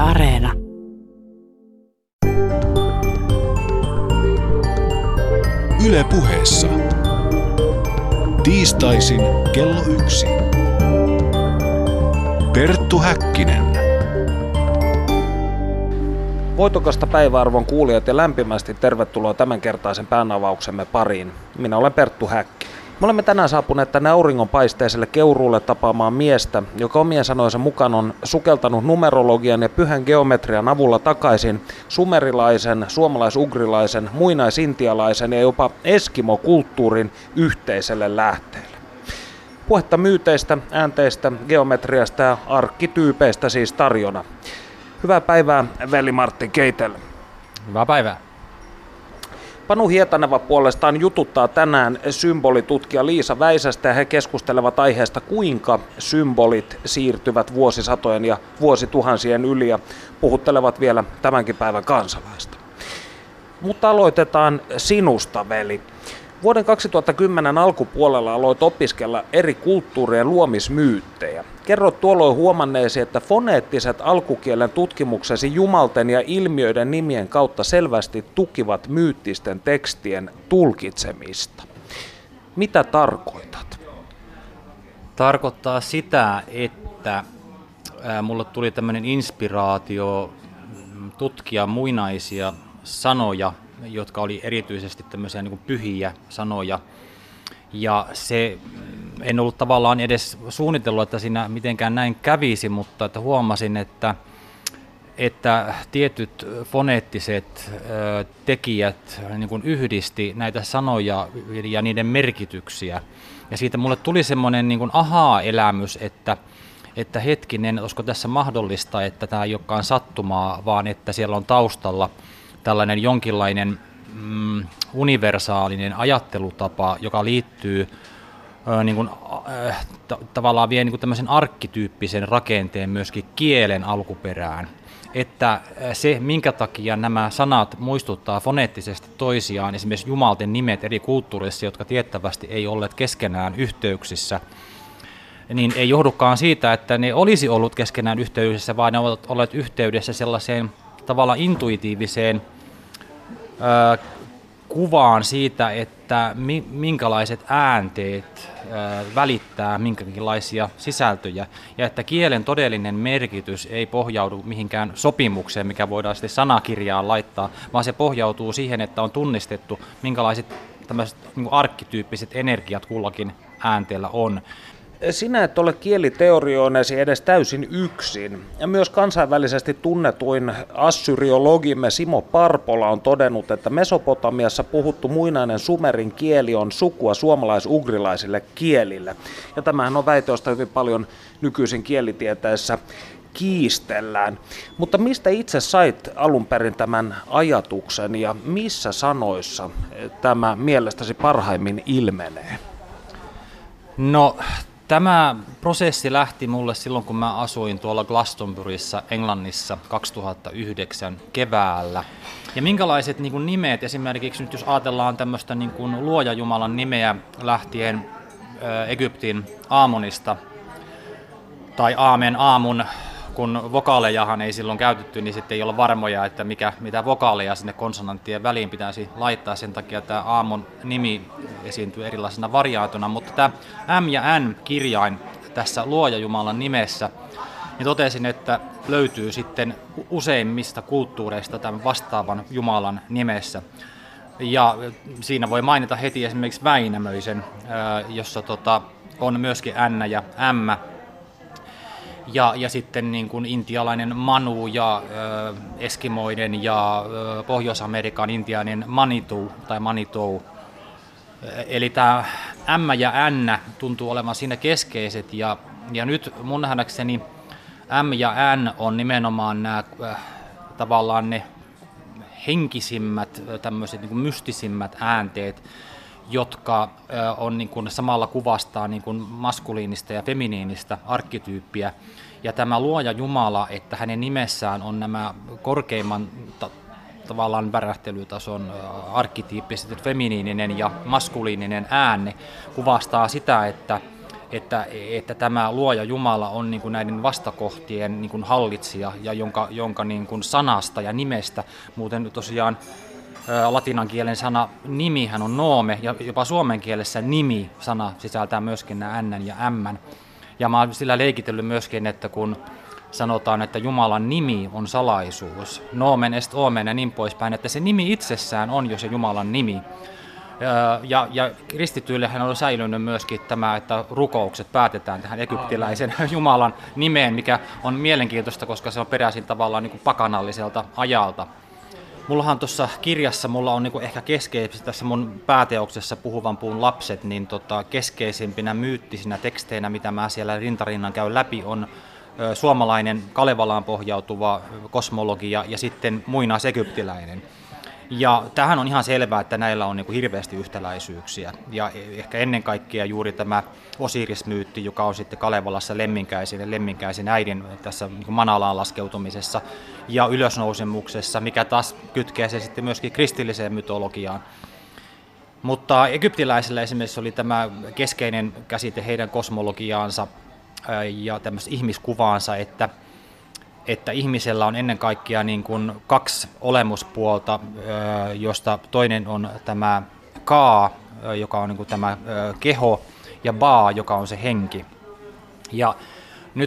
Areena. Yle Puheessa. Tiistaisin kello 1. Perttu Häkkinen. Voitokasta päiväarvon kuulijat ja lämpimästi tervetuloa tämänkertaisen päänavauksemme pariin. Minä olen Perttu Häkkinen. Me olemme tänään saapuneet tänne auringonpaisteiselle Keuruulle tapaamaan miestä, joka omien sanojensa mukaan on sukeltanut numerologian ja pyhän geometrian avulla takaisin sumerilaisen, suomalais-ugrilaisen, muinaisintialaisen ja jopa eskimokulttuurin yhteiselle lähteelle. Puhetta myyteistä, äänteistä, geometriasta ja arkkityypeistä siis tarjona. Hyvää päivää, veli Martti Keitel. Hyvää päivää. Panu Hietaneva puolestaan jututtaa tänään symbolitutkija Liisa Väisästä ja he keskustelevat aiheesta, kuinka symbolit siirtyvät vuosisatojen ja vuosituhansien yli ja puhuttelevat vielä tämänkin päivän kansalaista. Mutta aloitetaan sinusta, veli. Vuoden 2010 alkupuolella aloit opiskella eri kulttuurien luomismyyttejä. Kerrot tuolloin huomanneesi, että foneettiset alkukielen tutkimuksesi jumalten ja ilmiöiden nimien kautta selvästi tukivat myyttisten tekstien tulkitsemista. Mitä tarkoitat? Tarkoittaa sitä, että mulle tuli tämmöinen inspiraatio tutkia muinaisia sanoja, jotka oli erityisesti tämmöisiä niin kuin pyhiä sanoja. Ja se, en ollut tavallaan edes suunnitellut, että siinä mitenkään näin kävisi, mutta että huomasin, että tietyt foneettiset tekijät niin kuin yhdisti näitä sanoja ja niiden merkityksiä. Ja siitä mulle tuli semmoinen niin kuin ahaa-elämys, että hetkinen, olisiko tässä mahdollista, että tämä ei olekaan sattumaa, vaan että siellä on taustalla tällainen jonkinlainen universaalinen ajattelutapa, joka liittyy tavallaan vie niin kuin tämmöisen arkkityyppisen rakenteen myöskin kielen alkuperään. Että se, minkä takia nämä sanat muistuttaa foneettisesti toisiaan, esimerkiksi jumalten nimet eri kulttuureissa, jotka tiettävästi ei olleet keskenään yhteyksissä, niin ei johdukaan siitä, että ne olisi ollut keskenään yhteydessä, vaan ne ovat olleet yhteydessä sellaiseen tavallaan intuitiiviseen kuvaan siitä, että minkälaiset äänteet välittää minkälaisia sisältöjä, ja että kielen todellinen merkitys ei pohjaudu mihinkään sopimukseen, mikä voidaan sitten sanakirjaan laittaa, vaan se pohjautuu siihen, että on tunnistettu, minkälaiset tämmöiset niin kuin arkkityyppiset energiat kullakin äänteellä on. Sinä et ole kieliteorioinesi edes täysin yksin. Ja myös kansainvälisesti tunnetuin assyriologimme Simo Parpola on todennut, että Mesopotamiassa puhuttu muinainen sumerin kieli on sukua suomalais-ugrilaisille kielille. Ja tämähän on väite, josta hyvin paljon nykyisin kielitieteessä kiistellään. Mutta mistä itse sait alun perin tämän ajatuksen ja missä sanoissa tämä mielestäsi parhaimmin ilmenee? No, tämä prosessi lähti mulle silloin, kun mä asuin tuolla Glastonburyssa Englannissa 2009 keväällä. Ja minkälaiset niin kuin nimet, esimerkiksi nyt jos ajatellaan tämmöistä niin kuin luoja Jumalan nimeä lähtien Egyptin Aamonista, tai Aamun, kun vokaalejahan ei silloin käytetty, niin sitten ei olla varmoja, että mitä vokaaleja sinne konsonanttien väliin pitäisi laittaa. Sen takia tämä Aamon nimi esiintyy erilaisena variaatona, mutta tämä M ja N kirjain tässä luoja Jumalan nimessä, niin totesin, että löytyy sitten useimmista kulttuureista tämän vastaavan Jumalan nimessä. Ja siinä voi mainita heti esimerkiksi Väinämöisen, jossa on myöskin N ja M. Ja sitten niin kuin intialainen Manu ja eskimoiden ja Pohjois-Amerikan intiainen Manitou tai Manitou. Eli tämä M ja N tuntuu olevan siinä keskeiset ja nyt mun nähdäkseni M ja N on nimenomaan nämä tavallaan ne henkisimmät, tämmöiset niin kuin mystisimmät äänteet, jotka on niin kuin samalla kuvastaa niin kuin maskuliinista ja feminiinistä arkkityyppiä. Ja tämä luoja Jumala, että hänen nimessään on nämä korkeimman tavallaan värähtelytason arkkityyppiset feminiininen ja maskuliininen ääne, kuvastaa sitä, että tämä luoja Jumala on niin kuin näiden vastakohtien niin kuin hallitsija ja jonka niin kuin sanasta ja nimestä, muuten tosiaan latinan kielen sana nimihän on noome ja jopa suomen kielessä nimi-sana sisältää myöskin nämä n ja m. Ja mä oon sillä leikitellyt myöskin, että kun sanotaan, että Jumalan nimi on salaisuus, nomen est omen ja niin poispäin, että se nimi itsessään on jo se Jumalan nimi. Ja kristityillehän on säilynyt myöskin tämä, että rukoukset päätetään tähän egyptiläisen Jumalan nimeen, mikä on mielenkiintoista, koska se on peräisin tavallaan niin kuin pakanalliselta ajalta. Mullahan tuossa kirjassa, mulla on niin ehkä keskeisesti tässä mun pääteoksessa Puhuvan puun lapset, niin keskeisimpinä myyttisinä teksteinä, mitä mä siellä rintarinnan käyn läpi, on suomalainen Kalevalaan pohjautuva kosmologia ja sitten muinaisegyptiläinen. Ja tämähän on ihan selvää, että näillä on niin kuin hirveästi yhtäläisyyksiä. Ja ehkä ennen kaikkea juuri tämä Osiris-myytti, joka on sitten Kalevalassa Lemminkäisen äidin tässä niin kuin Manalaan laskeutumisessa ja ylösnousemuksessa, mikä taas kytkee se sitten myöskin kristilliseen mytologiaan. Mutta egyptiläisillä esimerkiksi oli tämä keskeinen käsite heidän kosmologiaansa ja tämmöistä ihmiskuvaansa, että ihmisellä on ennen kaikkea niin kuin kaksi olemuspuolta, josta toinen on tämä Kaa, joka on niin kuin tämä keho, ja Baa, joka on se henki. Ja nyt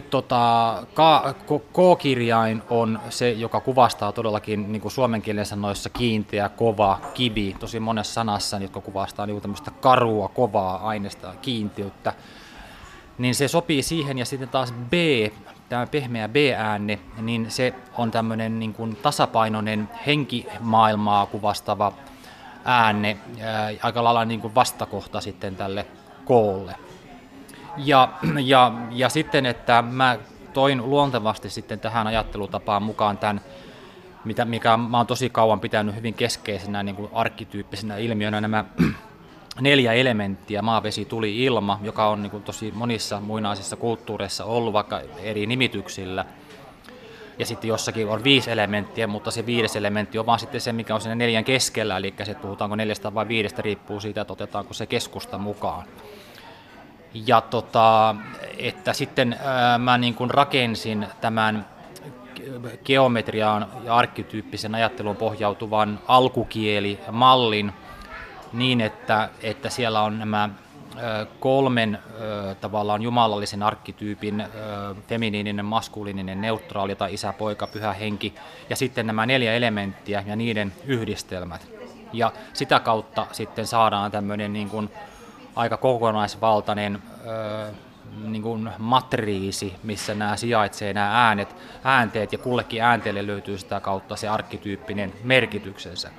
K-kirjain on se, joka kuvastaa todellakin niin kuin suomen kielen sanoissa kiinteä, kova, kivi, tosi monessa sanassa, jotka kuvastaa niin kuin tämmöistä karua, kovaa aineesta, kiinteyttä. Niin se sopii siihen, ja sitten taas B, tämä pehmeä B-äänne, niin se on tämmöinen niin kuin tasapainoinen henkimaailmaa kuvastava äänne, aika lailla niin kuin vastakohta sitten tälle koolle. Ja sitten, että mä toin luontevasti sitten tähän ajattelutapaan mukaan tämän, mikä mä oon tosi kauan pitänyt hyvin keskeisenä niin kuin arkkityyppisenä ilmiönä, nämä 4 elementtiä, maa, vesi, tuli, ilma, joka on niin kuin tosi monissa muinaisissa kulttuureissa ollut vaikka eri nimityksillä. Ja sitten jossakin on 5 elementtiä, mutta se 5. elementti on vaan sitten se, mikä on siinä 4 keskellä, eli se, että puhutaanko 4 vai 5, riippuu siitä, että otetaanko se keskusta mukaan. Ja että sitten mä niin kuin rakensin tämän geometriaan ja arkkityyppisen ajatteluun pohjautuvan alkukielimallin, niin, että siellä on nämä 3 tavallaan jumalallisen arkkityypin, feminiininen, maskuliininen, neutraali tai isä, poika, pyhä henki, ja sitten nämä 4 elementtiä ja niiden yhdistelmät. Ja sitä kautta sitten saadaan tämmöinen niin kuin aika kokonaisvaltainen niin kuin matriisi, missä nämä sijaitsee nämä äänteet, ja kullekin äänteelle löytyy sitä kautta se arkkityyppinen merkityksensä.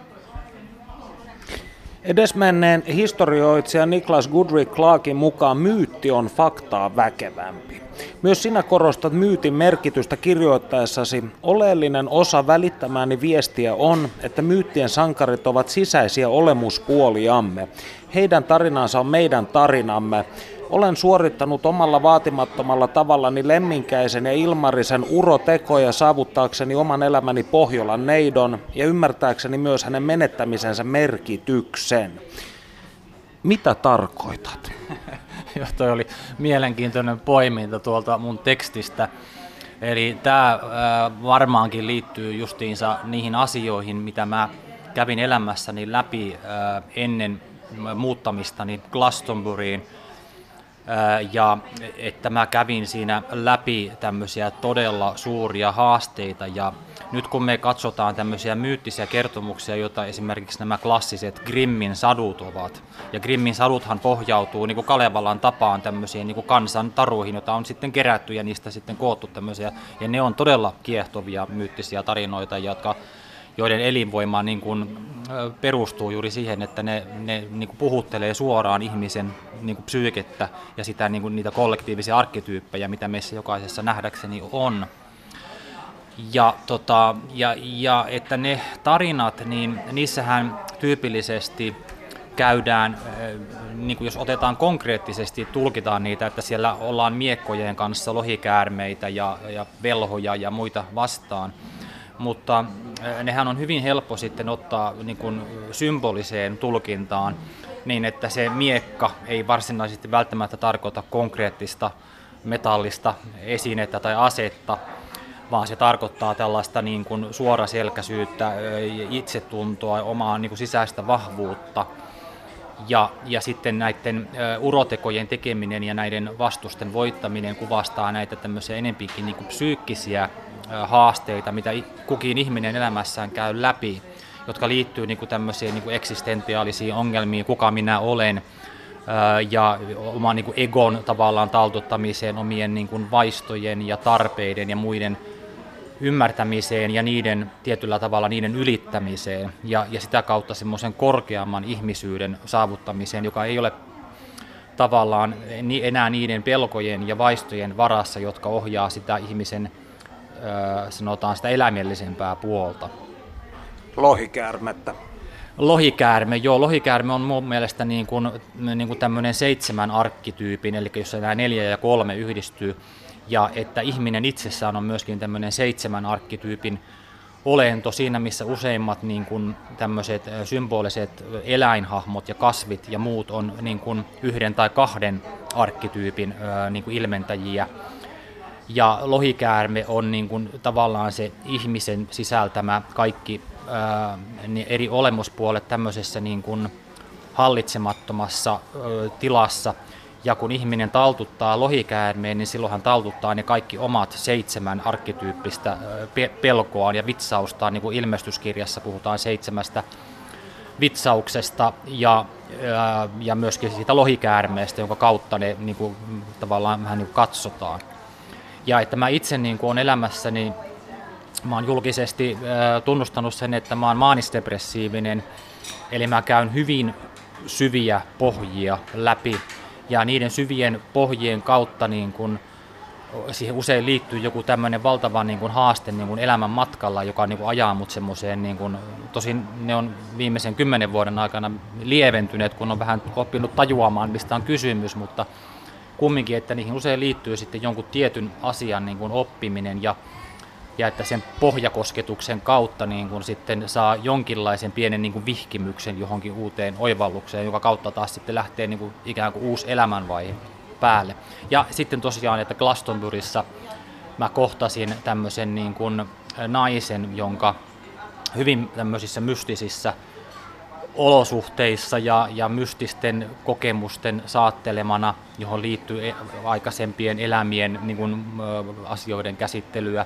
Edesmenneen historioitsija Niklas Goodrich Clarkin mukaan myytti on faktaa väkevämpi. Myös sinä korostat myytin merkitystä kirjoittaessasi. Oleellinen osa välittämääni viestiä on, että myyttien sankarit ovat sisäisiä olemuspuoliamme. Heidän tarinansa on meidän tarinamme. Olen suorittanut omalla vaatimattomalla tavallani Lemminkäisen ja Ilmarisen urotekoja saavuttaakseni oman elämäni Pohjolan neidon ja ymmärtääkseni myös hänen menettämisensä merkityksen. Mitä tarkoitat? Joo, toi oli mielenkiintoinen poiminta tuolta mun tekstistä. Eli tämä varmaankin liittyy justiinsa niihin asioihin, mitä mä kävin elämässäni läpi ennen muuttamistani Glastonburyin. Ja että mä kävin siinä läpi tämmöisiä todella suuria haasteita, ja nyt kun me katsotaan tämmöisiä myyttisiä kertomuksia, joita esimerkiksi nämä klassiset Grimmin sadut ovat, ja Grimmin saduthan pohjautuu niin kuin Kalevalan tapaan tämmöisiin niin kuin kansan taruihin, joita on sitten kerätty ja niistä sitten koottu tämmöisiä, ja ne on todella kiehtovia myyttisiä tarinoita, joiden elinvoima niin kuin perustuu juuri siihen, että ne niin kuin puhuttelee suoraan ihmisen niin kuin psyykettä ja sitä, niin kuin niitä kollektiivisia arkkityyppejä, mitä meissä jokaisessa nähdäkseni on. Ja että ne tarinat, niin niissähän tyypillisesti käydään, niin kuin jos otetaan konkreettisesti, tulkitaan niitä, että siellä ollaan miekkojen kanssa lohikäärmeitä ja velhoja ja muita vastaan. Mutta nehän on hyvin helppo sitten ottaa niin kuin symboliseen tulkintaan niin että se miekka ei varsinaisesti välttämättä tarkoita konkreettista metallista esinettä tai asetta, vaan se tarkoittaa tällaista niin kuin suoraselkäisyyttä, itsetuntoa, omaa niin kuin sisäistä vahvuutta. Ja sitten näiden urotekojen tekeminen ja näiden vastusten voittaminen kuvastaa näitä tämmöisiä enempikin niin kuin psyykkisiä haasteita, mitä kukin ihminen elämässään käy läpi, jotka liittyy niin kuin tämmöisiin niin kuin eksistentiaalisiin ongelmiin, kuka minä olen, ja oman niin kuin egon tavallaan taltuttamiseen, omien niin kuin vaistojen ja tarpeiden ja muiden ymmärtämiseen ja niiden tietyllä tavalla niiden ylittämiseen ja sitä kautta semmoisen korkeamman ihmisyyden saavuttamiseen, joka ei ole tavallaan enää niiden pelkojen ja vaistojen varassa, jotka ohjaa sitä ihmisen, sanotaan sitä eläimellisempää puolta. Lohikäärmettä. Lohikäärme on mun mielestä niin kuin tämmöinen 7 arkkityypin, eli jos nämä 4 ja 3 yhdistyy, ja että ihminen itsessään on myöskin tämmöinen 7 arkkityypin olento siinä, missä useimmat niin kuin tämmöiset symboliset eläinhahmot ja kasvit ja muut on niin kuin 1 tai 2 arkkityypin niin kuin ilmentäjiä. Ja lohikäärme on niin kuin tavallaan se ihmisen sisältämä kaikki eri olemuspuolet tämmöisessä niin kuin hallitsemattomassa tilassa. Ja kun ihminen taltuttaa lohikäärmeen, niin silloin hän taltuttaa ne kaikki omat 7 arkkityyppistä pelkoaan ja vitsaustaan, niin kuin ilmestyskirjassa puhutaan 7 vitsauksesta ja myöskin siitä lohikäärmeestä, jonka kautta ne niin kuin, tavallaan vähän niin kuin katsotaan. Ja että mä itse niin kuin olen elämässäni, mä oon julkisesti tunnustanut sen, että mä oon maanisdepressiivinen, eli mä käyn hyvin syviä pohjia läpi. Ja niiden syvien pohjien kautta niin kun, siihen usein liittyy joku tämmöinen valtava niin kun, haaste niin kun elämän matkalla, joka niin kun, ajaa mut semmoiseen, niin kun, tosin ne on viimeisen 10 vuoden aikana lieventyneet, kun on vähän oppinut tajuamaan, mistä on kysymys, mutta kumminkin, että niihin usein liittyy sitten jonkun tietyn asian niin kun, oppiminen ja että sen pohjakosketuksen kautta niin kun sitten saa jonkinlaisen pienen niin kun vihkimyksen johonkin uuteen oivallukseen, joka kautta taas sitten lähtee niin kun ikään kuin uusi elämänvaihe päälle. Ja sitten tosiaan, että Glastonburyssa mä kohtasin tämmöisen niin kun naisen, jonka hyvin tämmöisissä mystisissä olosuhteissa ja mystisten kokemusten saattelemana, johon liittyy aikaisempien elämien niin kun, asioiden käsittelyä,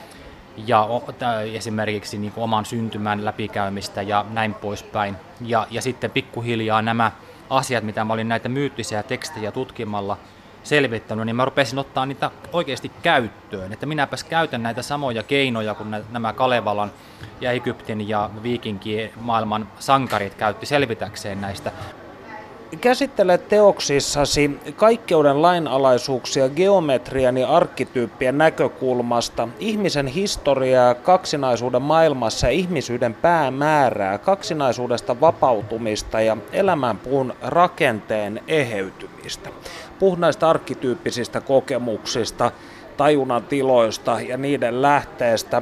ja esimerkiksi niin kuin oman syntymän läpikäymistä ja näin poispäin. Ja sitten pikkuhiljaa nämä asiat, mitä mä olin näitä myyttisiä tekstejä tutkimalla selvittänyt, niin mä rupesin ottaa niitä oikeasti käyttöön. Että minäpäs käytän näitä samoja keinoja, kun nämä Kalevalan ja Egyptin ja viikinkien maailman sankarit käytti selvitäkseen näistä. Käsittelet teoksissasi kaikkeuden lainalaisuuksia geometrian ja arkkityyppien näkökulmasta, ihmisen historiaa kaksinaisuuden maailmassa ja ihmisyyden päämäärää, kaksinaisuudesta vapautumista ja elämänpuun rakenteen eheytymistä. Puhun näistä arkkityyppisistä kokemuksista, tajunnan tiloista ja niiden lähteestä.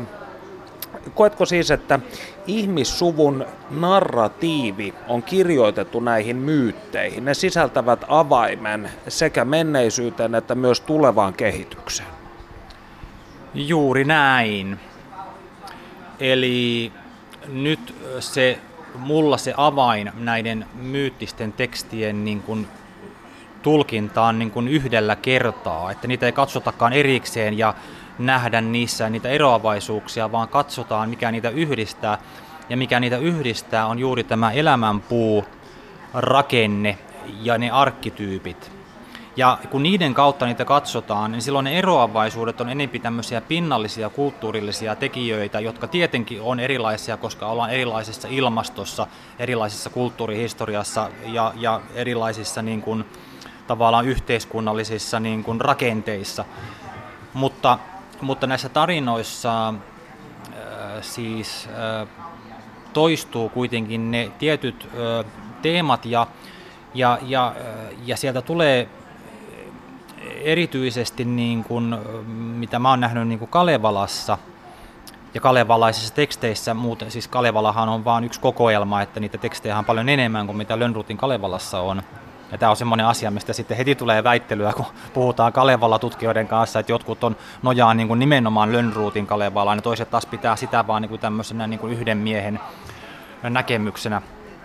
Koetko siis, että ihmissuvun narratiivi on kirjoitettu näihin myytteihin? Ne sisältävät avaimen sekä menneisyyteen että myös tulevaan kehitykseen. Juuri näin. Eli nyt mulla se avain näiden myyttisten tekstien niin kuin tulkintaan niin kuin yhdellä kertaa, että niitä ei katsotakaan erikseen ja nähdä niissä niitä eroavaisuuksia, vaan katsotaan, mikä niitä yhdistää. Ja mikä niitä yhdistää on juuri tämä elämänpuu, rakenne ja ne arkkityypit. Ja kun niiden kautta niitä katsotaan, niin silloin ne eroavaisuudet on enemmän tämmöisiä pinnallisia kulttuurillisia tekijöitä, jotka tietenkin on erilaisia, koska ollaan erilaisessa ilmastossa, erilaisessa kulttuurihistoriassa ja erilaisissa niin kuin, tavallaan yhteiskunnallisissa niin kuin, rakenteissa. Mutta näissä tarinoissa siis toistuu kuitenkin ne tietyt teemat ja sieltä tulee erityisesti, niin kuin, mitä mä oon nähnyt niin kuin Kalevalassa, Ja kalevalaisissa teksteissä, muuten, siis Kalevalahan on vain yksi kokoelma, että niitä tekstejä on paljon enemmän kuin mitä Lönnrotin Kalevalassa on. Ja tämä on semmoinen asia, mistä sitten heti tulee väittelyä, kun puhutaan Kalevala-tutkijoiden kanssa, että jotkut nojaa niin kuin nimenomaan Lönnrotin Kalevalaan, ja toiset taas pitää sitä vaan niin kuin tämmöisenä niin kuin yhden miehen näkemyksenä.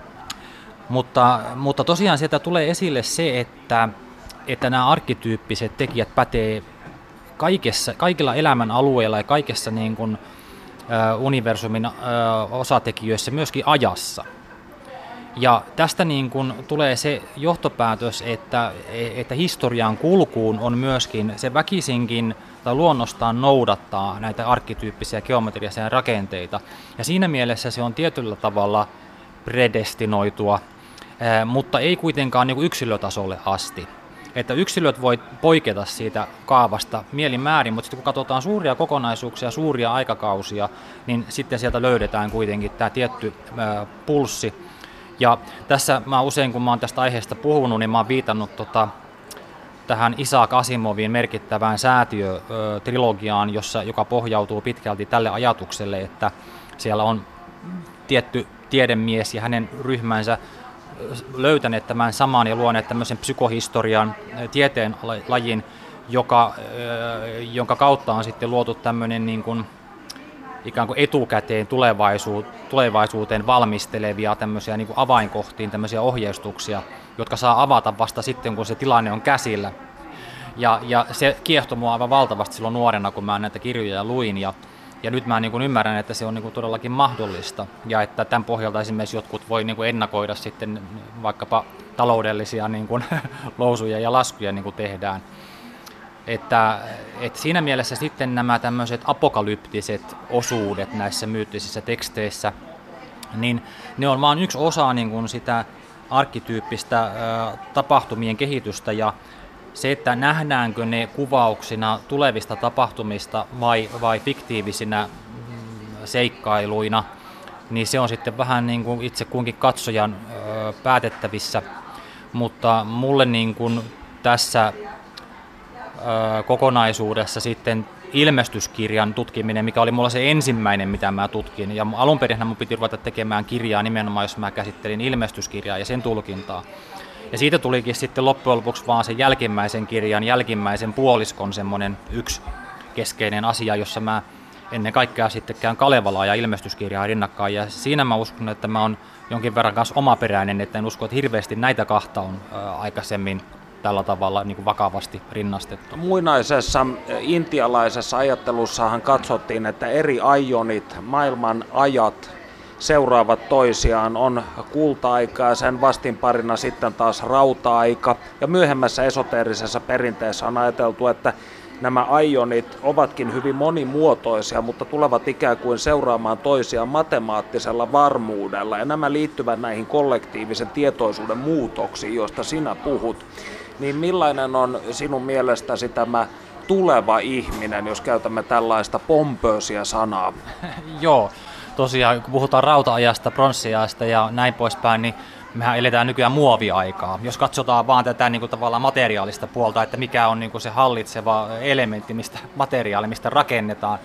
Mutta tosiaan sieltä tulee esille se, että nämä arkkityyppiset tekijät pätee kaikilla elämän alueilla ja kaikessa niin kuin, universumin osatekijöissä, myöskin ajassa. Ja tästä niin kuin tulee se johtopäätös, että historian kulkuun on myöskin se väkisinkin tai luonnostaan noudattaa näitä arkkityyppisiä geometrisia rakenteita. Ja siinä mielessä se on tietyllä tavalla predestinoitua, mutta ei kuitenkaan niin kuin yksilötasolle asti. Että yksilöt voi poiketa siitä kaavasta mielinmäärin, mutta sitten kun katsotaan suuria kokonaisuuksia, suuria aikakausia, niin sitten sieltä löydetään kuitenkin tämä tietty pulssi. Ja tässä mä usein, kun mä oon tästä aiheesta puhunut, niin mä oon viitannut tähän Isaac Asimovin merkittävään säätiötrilogiaan, joka pohjautuu pitkälti tälle ajatukselle, että siellä on tietty tiedemies ja hänen ryhmänsä löytäneet tämän saman ja luoneet tämmöisen psykohistorian tieteen lajin, jonka kautta on sitten luotu tämmöinen niin kuin ikään kuin etukäteen tulevaisuuteen valmistelevia tämmöisiä niin kuin avainkohtiin, tämmöisiä ohjeistuksia, jotka saa avata vasta sitten, kun se tilanne on käsillä. Ja se kiehtoi mua aivan valtavasti silloin nuorena, kun mä näitä kirjoja luin, ja nyt mä niin kuin ymmärrän, että se on niin kuin todellakin mahdollista, ja että tämän pohjalta esimerkiksi jotkut voi niin kuin ennakoida sitten vaikkapa taloudellisia niin kuin lousuja ja laskuja niin kuin tehdään. Että siinä mielessä sitten nämä tämmöiset apokalyptiset osuudet näissä myyttisissä teksteissä, niin ne on vain yksi osa niin kuin sitä arkkityyppistä tapahtumien kehitystä, ja se, että nähdäänkö ne kuvauksina tulevista tapahtumista vai fiktiivisinä seikkailuina, niin se on sitten vähän niin kuin itse kunkin katsojan päätettävissä, mutta mulle niin kuin tässä kokonaisuudessa sitten ilmestyskirjan tutkiminen, mikä oli mulla se ensimmäinen, mitä mä tutkin. Ja alun perin mun piti ruveta tekemään kirjaa nimenomaan, jos mä käsittelin ilmestyskirjaa ja sen tulkintaa. Ja siitä tulikin sitten loppujen lopuksi vaan sen jälkimmäisen kirjan, jälkimmäisen puoliskon semmoinen yksi keskeinen asia, jossa mä ennen kaikkea sitten käyn Kalevalaa ja ilmestyskirjaa rinnakkain. Ja siinä mä uskon, että mä oon jonkin verran kanssa omaperäinen, että en usko, että hirveästi näitä kahta on aikaisemmin tällä tavalla niin kuin vakavasti rinnastettu. Muinaisessa intialaisessa ajattelussahan katsottiin, että eri aionit, maailman ajat seuraavat toisiaan, on kulta-aika ja sen vastinparina sitten taas rauta-aika. Ja myöhemmässä esoteerisessa perinteessä on ajateltu, että nämä aionit ovatkin hyvin monimuotoisia, mutta tulevat ikään kuin seuraamaan toisiaan matemaattisella varmuudella. Ja nämä liittyvät näihin kollektiivisen tietoisuuden muutoksiin, joista sinä puhut. Niin millainen on sinun mielestäsi tämä tuleva ihminen, jos käytämme tällaista pompöösiä sanaa? Joo, tosiaan kun puhutaan rauta-ajasta, pronssiajasta ja näin poispäin, niin mehän eletään nykyään muoviaikaa. Jos katsotaan vaan tätä niin kuin tavallaan materiaalista puolta, että mikä on niin kuin se hallitseva elementti, materiaali, mistä rakennetaan.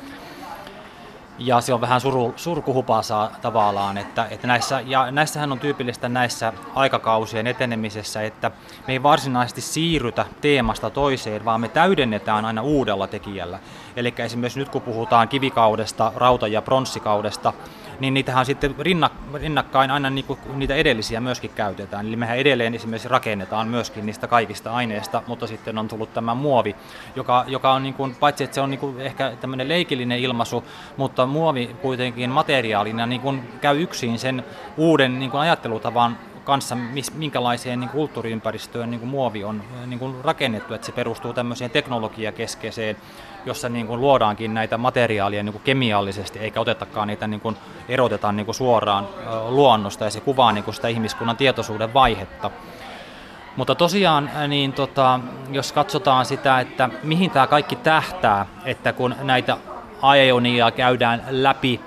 Ja se on vähän surkuhupaisaa tavallaan, että näissähän on tyypillistä näissä aikakausien etenemisessä, että me ei varsinaisesti siirrytä teemasta toiseen, vaan me täydennetään aina uudella tekijällä. Eli esimerkiksi nyt kun puhutaan kivikaudesta, rauta- ja pronssikaudesta, niin niitähän sitten rinnakkain aina niitä edellisiä myöskin käytetään. Eli mehän edelleen esimerkiksi rakennetaan myöskin niistä kaikista aineista, mutta sitten on tullut tämä muovi, joka on niin kuin, paitsi että se on niin kuin ehkä tämmöinen leikillinen ilmaisu, mutta muovi kuitenkin materiaalina niin kuin käy yksin sen uuden niin kuin ajattelutavan kanssa, minkälaiseen niin kulttuuriympäristöön niin muovi on niin rakennettu, että se perustuu tämmöiseen teknologiakeskeiseen, jossa niin luodaankin näitä materiaaleja niin kemiallisesti, eikä otetakaan niitä eroteta niin suoraan luonnosta, ja se kuvaa niin sitä ihmiskunnan tietoisuuden vaihetta. Mutta tosiaan, niin jos katsotaan sitä, että mihin tämä kaikki tähtää, että kun näitä aionia käydään läpi,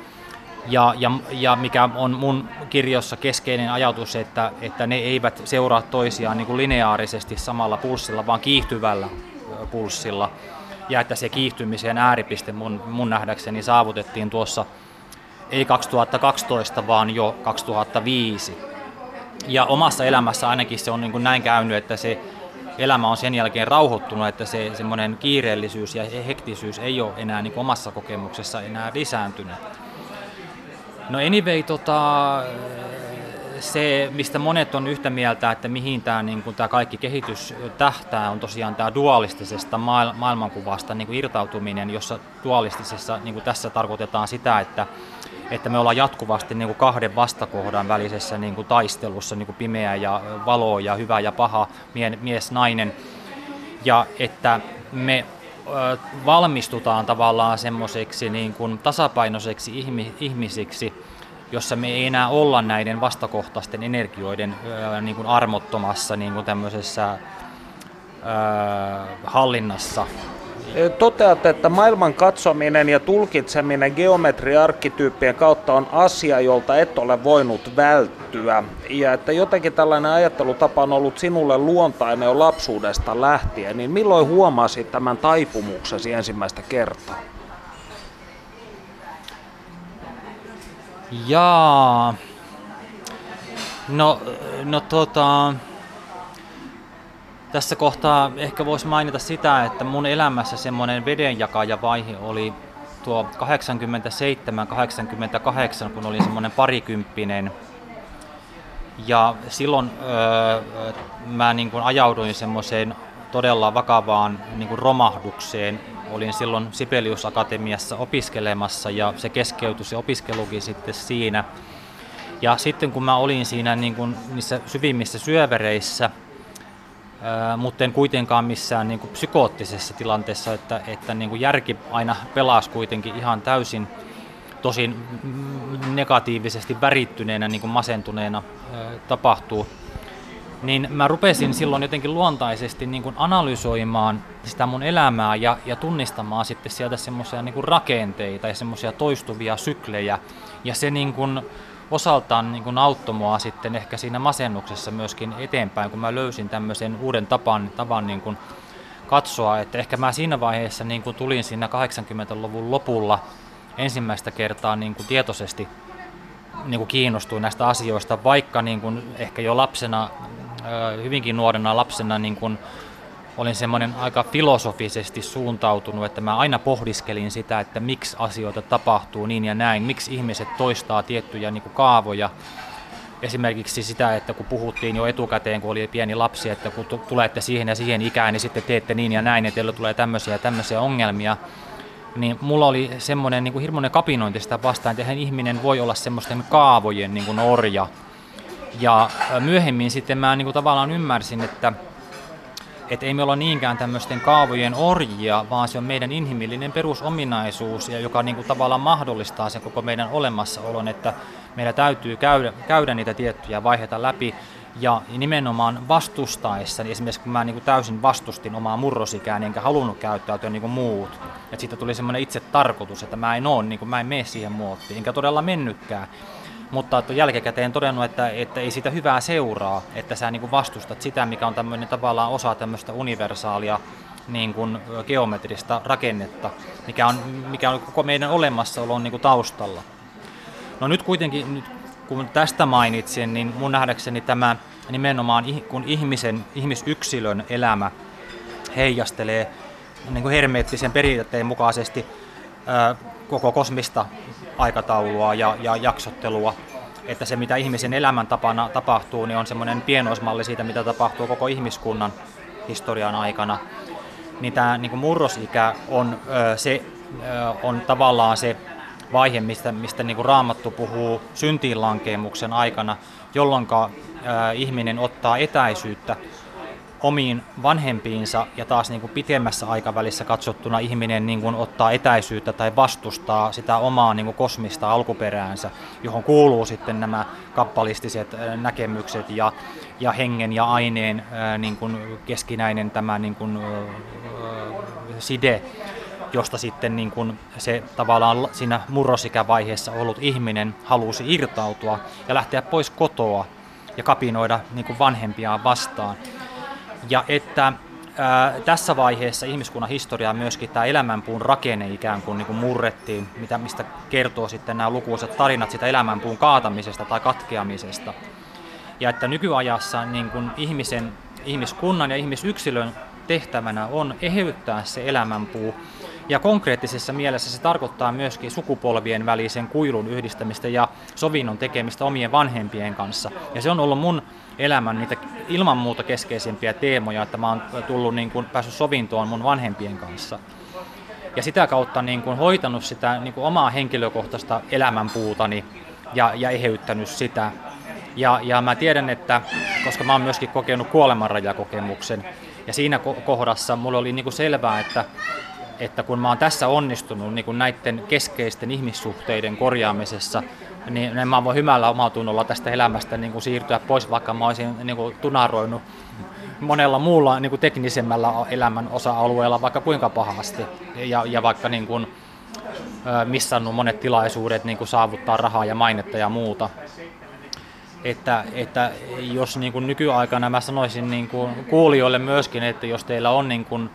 ja mikä on mun kirjossa keskeinen ajatus, että ne eivät seuraa toisiaan niin kuin lineaarisesti samalla pulssilla, vaan kiihtyvällä pulssilla, ja että se kiihtymisen ääripiste mun nähdäkseni saavutettiin tuossa ei 2012, vaan jo 2005. Ja omassa elämässä ainakin se on niin kuin näin käynyt, että se elämä on sen jälkeen rauhoittunut, että se semmoinen kiireellisyys ja hektisyys ei ole enää niin kuin omassa kokemuksessa enää lisääntynyt. No anyway, se, mistä monet on yhtä mieltä, että mihin tämä, niin kuin tämä kaikki kehitys tähtää, on tosiaan tämä dualistisesta maailmankuvasta niin kuin irtautuminen, jossa dualistisessa niin kuin tässä tarkoitetaan sitä, että me ollaan jatkuvasti niin kuin kahden vastakohdan välisessä niin kuin taistelussa, niin kuin pimeä ja valo ja hyvä ja paha, mies, nainen, ja että me valmistutaan tavallaan semmoiseksi niin kuin tasapainoiseksi ihmisiksi, jossa me ei enää olla näiden vastakohtaisten energioiden niin kuin armottomassa niin kuin tämmöisessä hallinnassa. Toteat, että maailman katsominen ja tulkitseminen geometria-arkkityyppien kautta on asia, jolta et ole voinut välttyä. Ja että jotenkin tällainen ajattelutapa on ollut sinulle luontainen jo lapsuudesta lähtien. Niin milloin huomasit tämän taipumuksesi ensimmäistä kertaa? Jaa. No tässä kohtaa ehkä voisi mainita sitä, että mun elämässä semmoinen vedenjakajavaihe oli tuo 87-88, kun olin semmoinen parikymppinen. Ja silloin mä niin kuin ajauduin semmoiseen todella vakavaan niin kuin romahdukseen. Olin silloin Sibelius Akatemiassa opiskelemassa ja se keskeytyi se opiskelukin sitten siinä. Ja sitten kun mä olin siinä niin kuin niissä syvimmissä syövereissä, mutta en kuitenkaan missään niin kuin psykoottisessa tilanteessa, että niin kuin järki aina pelasi kuitenkin ihan täysin, tosin negatiivisesti värittyneenä, niin kuin masentuneena tapahtuu, niin mä rupesin silloin jotenkin luontaisesti niin kuin analysoimaan sitä mun elämää ja tunnistamaan sitten sieltä semmoisia niin kuin rakenteita ja semmoisia toistuvia syklejä, ja se niin kuin osaltaan niin kuin auttoi mua sitten ehkä siinä masennuksessa myöskin eteenpäin, kun mä löysin tämmöisen uuden tavan niin kuin katsoa, että ehkä mä siinä vaiheessa niin kuin tulin siinä 80-luvun lopulla ensimmäistä kertaa niin kuin tietoisesti niin kuin kiinnostuin näistä asioista, vaikka niin kuin ehkä jo lapsena, hyvinkin nuorena lapsena niin kuin olin semmoinen aika filosofisesti suuntautunut, että mä aina pohdiskelin sitä, että miksi asioita tapahtuu niin ja näin, miksi ihmiset toistaa tiettyjä niin kuin kaavoja. Esimerkiksi sitä, että kun puhuttiin jo etukäteen, kun oli pieni lapsi, että kun tulette siihen ja siihen ikään, niin sitten teette niin ja näin, ja teillä tulee tämmöisiä ongelmia, niin mulla oli semmoinen niin kuin hirmuinen kapinointi sitä vastaan, että eihän ihminen voi olla semmoisten kaavojen niin kuin orja. Ja myöhemmin sitten mä niin kuin tavallaan ymmärsin, että ei me olla niinkään tämmöisten kaavojen orjia, vaan se on meidän inhimillinen perusominaisuus, joka niin kuin tavallaan mahdollistaa sen koko meidän olemassaolon, että meidän täytyy käydä niitä tiettyjä vaiheita läpi, ja nimenomaan vastustaessa, niin esimerkiksi kun mä niin kuin täysin vastustin omaa murrosikääni, enkä halunnut käyttäytyä niin kuin muut, että siitä tuli semmoinen itse tarkoitus, että mä en mene siihen muottiin, enkä todella mennytkään. Mutta että jälkikäteen todennut, että ei sitä hyvää seuraa, että sä niin kuin vastustat sitä, mikä on tämmöinen tavallaan osa tämmöistä universaalia niin kuin geometrista rakennetta, mikä on koko meidän olemassaolo niin kuin taustalla. No nyt kuitenkin, kun tästä mainitsin, niin mun nähdäkseni tämä nimenomaan, kun ihmisyksilön elämä heijastelee niin kuin hermeettisen periaatteen mukaisesti koko kosmista aikataulua ja jaksottelua, että se mitä ihmisen elämän tapana tapahtuu, niin on semmoinen pienoismalli siitä, mitä tapahtuu koko ihmiskunnan historian aikana. Niin tämä niin kuin murrosikä on tavallaan se vaihe, mistä niin kuin Raamattu puhuu syntiinlankeemuksen aikana, jolloin ihminen ottaa etäisyyttä omiin vanhempiinsa, ja taas niin kuin pitemmässä aikavälissä katsottuna ihminen niin kuin ottaa etäisyyttä tai vastustaa sitä omaa niin kuin kosmista alkuperäänsä, johon kuuluu sitten nämä kabbalistiset näkemykset ja hengen ja aineen niin kuin keskinäinen tämä niin kuin side, josta sitten niin kuin se tavallaan siinä murrosikävaiheessa ollut ihminen halusi irtautua ja lähteä pois kotoa ja kapinoida niin kuin vanhempiaan vastaan. Ja että tässä vaiheessa ihmiskunnan historiaa myöskin tämä elämänpuun rakenne ikään kuin, niin kuin murrettiin, mistä kertoo sitten nämä lukuisat tarinat sitä elämänpuun kaatamisesta tai katkeamisesta. Ja että nykyajassa niin kuin ihmiskunnan ja ihmisyksilön tehtävänä on eheyttää se elämänpuu. Ja konkreettisessa mielessä se tarkoittaa myöskin sukupolvien välisen kuilun yhdistämistä ja sovinnon tekemistä omien vanhempien kanssa. Ja se on ollut mun elämän niitä ilman muuta keskeisimpiä teemoja, että mä oon päässyt sovintoon mun vanhempien kanssa. Ja sitä kautta niin kuin hoitanut sitä niin kuin omaa henkilökohtaista elämänpuutani ja eheyttänyt sitä. Ja mä tiedän, että koska mä oon myöskin kokenut kuolemanrajakokemuksen, ja siinä kohdassa mulle oli niin kuin selvää, että kun mä oon tässä onnistunut niin kuin näiden keskeisten ihmissuhteiden korjaamisessa, niin mä voin hyvällä omatunnolla tästä elämästä niin kuin siirtyä pois, vaikka mä olisin niin kuin tunaroinut monella muulla niin kuin teknisemmällä elämän osa-alueella vaikka kuinka pahasti, ja vaikka niin kuin, missannut monet tilaisuudet niin kuin saavuttaa rahaa ja mainetta ja muuta. Että jos niin kuin nykyaikana mä sanoisin niin kuin kuulijoille myöskin, että jos teillä on niin kuin,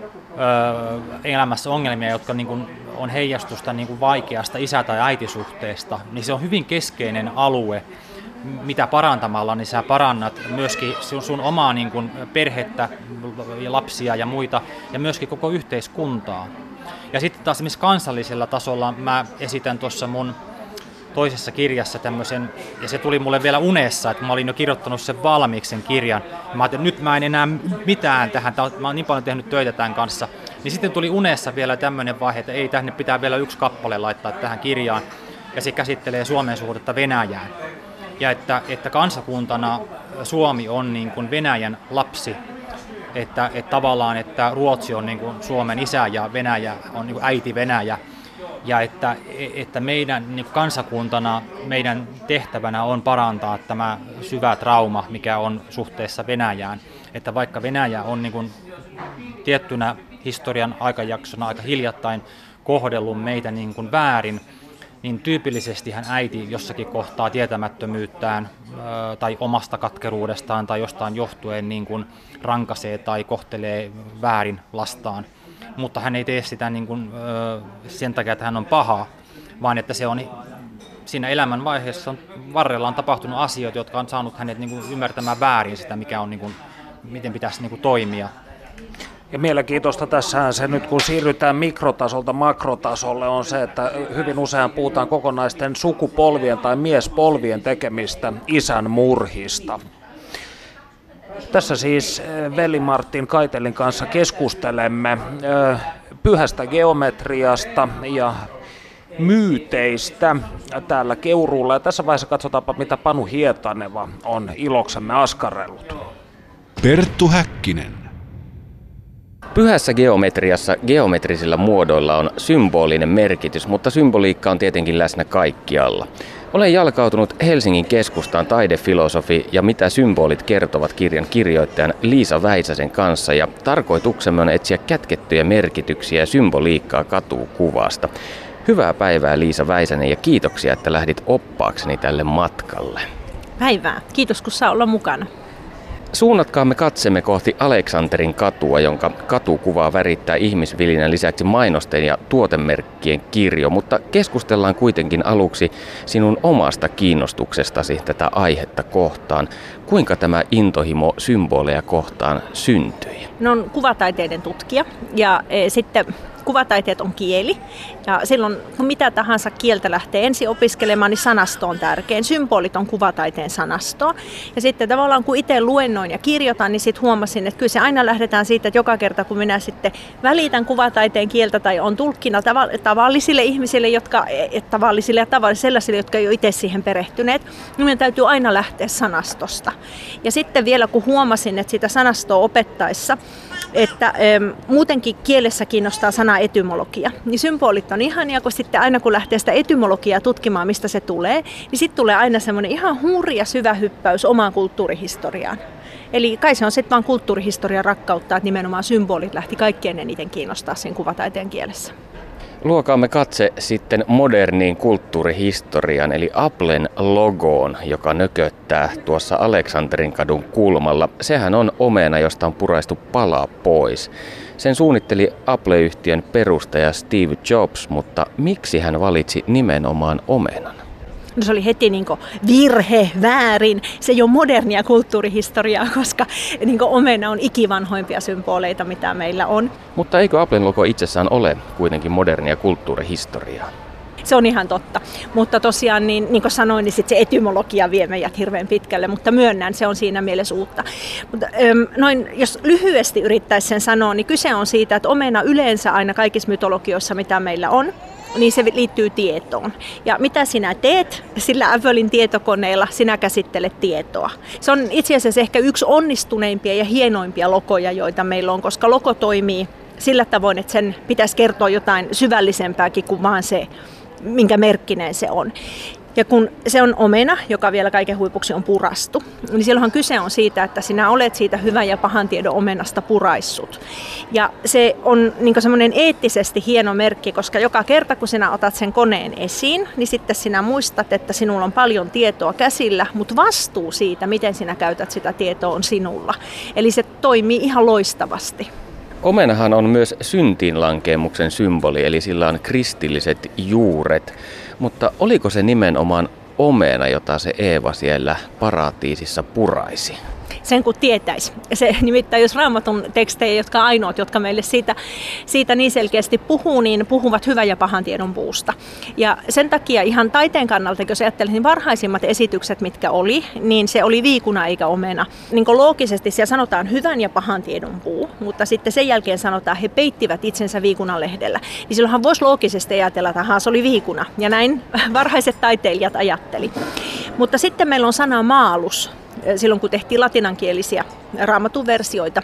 elämässä ongelmia, jotka niin kuin on heijastusta niin kuin vaikeasta isä- tai äitisuhteesta, niin se on hyvin keskeinen alue, mitä parantamalla, niin sä parannat myöskin sun omaa niin kuin perhettä ja lapsia ja muita, ja myöskin koko yhteiskuntaa. Ja sitten taas esimerkiksi kansallisella tasolla mä esitän tuossa mun toisessa kirjassa tämmöisen, ja se tuli mulle vielä unessa, että mä olin jo kirjoittanut sen valmiiksi sen kirjan. Ja mä ajattelin, että nyt mä en enää mitään tähän, mä oon niin paljon tehnyt töitä tämän kanssa. Niin sitten tuli unessa vielä tämmöinen vaihe, että ei, tänne pitää vielä yksi kappale laittaa tähän kirjaan, ja se käsittelee Suomen suhdetta Venäjään. Ja että kansakuntana Suomi on niin kuin Venäjän lapsi, että tavallaan, että Ruotsi on niin kuin Suomen isä ja Venäjä on niin kuin äiti Venäjä. Ja että meidän niin kansakuntana meidän tehtävänä on parantaa tämä syvä trauma, mikä on suhteessa Venäjään. Että vaikka Venäjä on niin kuin tiettynä historian aikajaksona aika hiljattain kohdellut meitä niin kuin väärin, niin tyypillisestihän äiti jossakin kohtaa tietämättömyyttään tai omasta katkeruudestaan tai jostain johtuen niin kuin rankaisee tai kohtelee väärin lastaan. Mutta hän ei tee sitä niin kuin, sen takia, että hän on paha, vaan että se on siinä elämän vaiheessa varrella on tapahtunut asioita, jotka on saanut hänet niin kuin ymmärtämään väärin sitä, mikä on, niin kuin, miten pitäisi niin kuin toimia. Ja mielenkiintoista tässähän se nyt, kun siirrytään mikrotasolta makrotasolle, on se, että hyvin usein puhutaan kokonaisten sukupolvien tai miespolvien tekemistä isän murhista. Tässä siis Veli-Martin Kaitelin kanssa keskustelemme pyhästä geometriasta ja myyteistä täällä Keuruulla. Ja tässä vaiheessa katsotaanpa, mitä Panu Hietaneva on iloksemme askarrellut. Perttu Häkkinen. Pyhässä geometriassa geometrisilla muodoilla on symbolinen merkitys, mutta symboliikka on tietenkin läsnä kaikkialla. Olen jalkautunut Helsingin keskustaan taidefilosofi ja mitä symbolit kertovat kirjan kirjoittajan Liisa Väisäsen kanssa, ja tarkoituksemme on etsiä kätkettyjä merkityksiä ja symboliikkaa katukuvasta. Hyvää päivää Liisa Väisänen ja kiitoksia, että lähdit oppaakseni tälle matkalle. Päivää. Kiitos kun saa olla mukana. Suunnatkaamme katsemme kohti Aleksanterin katua, jonka katukuvaa värittää ihmisvilinän lisäksi mainosten ja tuotemerkkien kirjo, mutta keskustellaan kuitenkin aluksi sinun omasta kiinnostuksestasi tätä aihetta kohtaan. Kuinka tämä intohimo symboleja kohtaan syntyi? No, on kuvataiteiden tutkija ja sitten kuvataiteet on kieli, ja silloin kun mitä tahansa kieltä lähtee ensin opiskelemaan, niin sanasto on tärkein. Symbolit on kuvataiteen sanastoa. Ja sitten tavallaan kun itse luennoin ja kirjoitan, niin sitten huomasin, että kyllä se aina lähdetään siitä, että joka kerta kun minä sitten välitän kuvataiteen kieltä tai on tulkkina tavallisille ihmisille, sellaisille, jotka ei ole itse siihen perehtyneet, niin minun täytyy aina lähteä sanastosta. Ja sitten vielä kun huomasin, että sitä sanastoa opettaessa, että muutenkin kielessä kiinnostaa sana etymologia, niin symbolit on ihania, kun sitten aina kun lähtee sitä etymologiaa tutkimaan, mistä se tulee, niin sitten tulee aina semmoinen ihan hurja syvä hyppäys omaan kulttuurihistoriaan. Eli kai se on sitten vaan kulttuurihistorian rakkautta, että nimenomaan symbolit lähti kaikkein eniten kiinnostaa siinä kuvataiteen kielessä. Luokaamme katse sitten moderniin kulttuurihistoriaan, eli Applen logoon, joka nököttää tuossa Aleksanterin kadun kulmalla. Sehän on omena, josta on puraistu pala pois. Sen suunnitteli Apple-yhtiön perustaja Steve Jobs, mutta miksi hän valitsi nimenomaan omenan? No se oli heti virhe, väärin. Se ei ole modernia kulttuurihistoriaa, koska omena on ikivanhoimpia symboleita, mitä meillä on. Mutta eikö Applen logo itsessään ole kuitenkin modernia kulttuurihistoriaa? Se on ihan totta, mutta tosiaan niin kuin sanoin, niin sit se etymologia vie meidät hirveän pitkälle, mutta myönnän, se on siinä mielessä uutta. Mutta jos lyhyesti yrittäisi sen sanoa, niin kyse on siitä, että omena yleensä aina kaikissa mytologioissa, mitä meillä on, niin se liittyy tietoon. Ja mitä sinä teet sillä Applen tietokoneella, sinä käsittelet tietoa. Se on itse asiassa ehkä yksi onnistuneimpia ja hienoimpia logoja, joita meillä on, koska logo toimii sillä tavoin, että sen pitäisi kertoa jotain syvällisempääkin kuin vaan se, minkä merkkinen se on. Ja kun se on omena, joka vielä kaiken huipuksi on purastu, niin silloinhan kyse on siitä, että sinä olet siitä hyvän ja pahan tiedon omenasta puraissut. Ja se on semmoinen eettisesti hieno merkki, koska joka kerta kun sinä otat sen koneen esiin, niin sitten sinä muistat, että sinulla on paljon tietoa käsillä, mutta vastuu siitä, miten sinä käytät sitä tietoa, on sinulla. Eli se toimii ihan loistavasti. Omenahan on myös syntiinlankeemuksen symboli, eli sillä on kristilliset juuret. Mutta oliko se nimenomaan omena, jota se Eeva siellä paratiisissa puraisi? Sen kun tietäisi. Se nimittäin, jos Raamatun tekstejä, jotka ainoat, jotka meille siitä niin selkeästi puhuu, niin puhuvat hyvän ja pahan tiedon puusta. Ja sen takia ihan taiteen kannalta, jos ajattelin, niin varhaisimmat esitykset, mitkä oli, niin se oli viikuna eikä omena. Niin kuin loogisesti siellä sanotaan hyvän ja pahan tiedon puu, mutta sitten sen jälkeen sanotaan, he peittivät itsensä viikunan lehdellä. Niin silloinhan voisi loogisesti ajatella, että se oli viikuna. Ja näin varhaiset taiteilijat ajatteli. Mutta sitten meillä on sana maalus. Silloin kun tehtiin latinankielisiä Raamatun versioita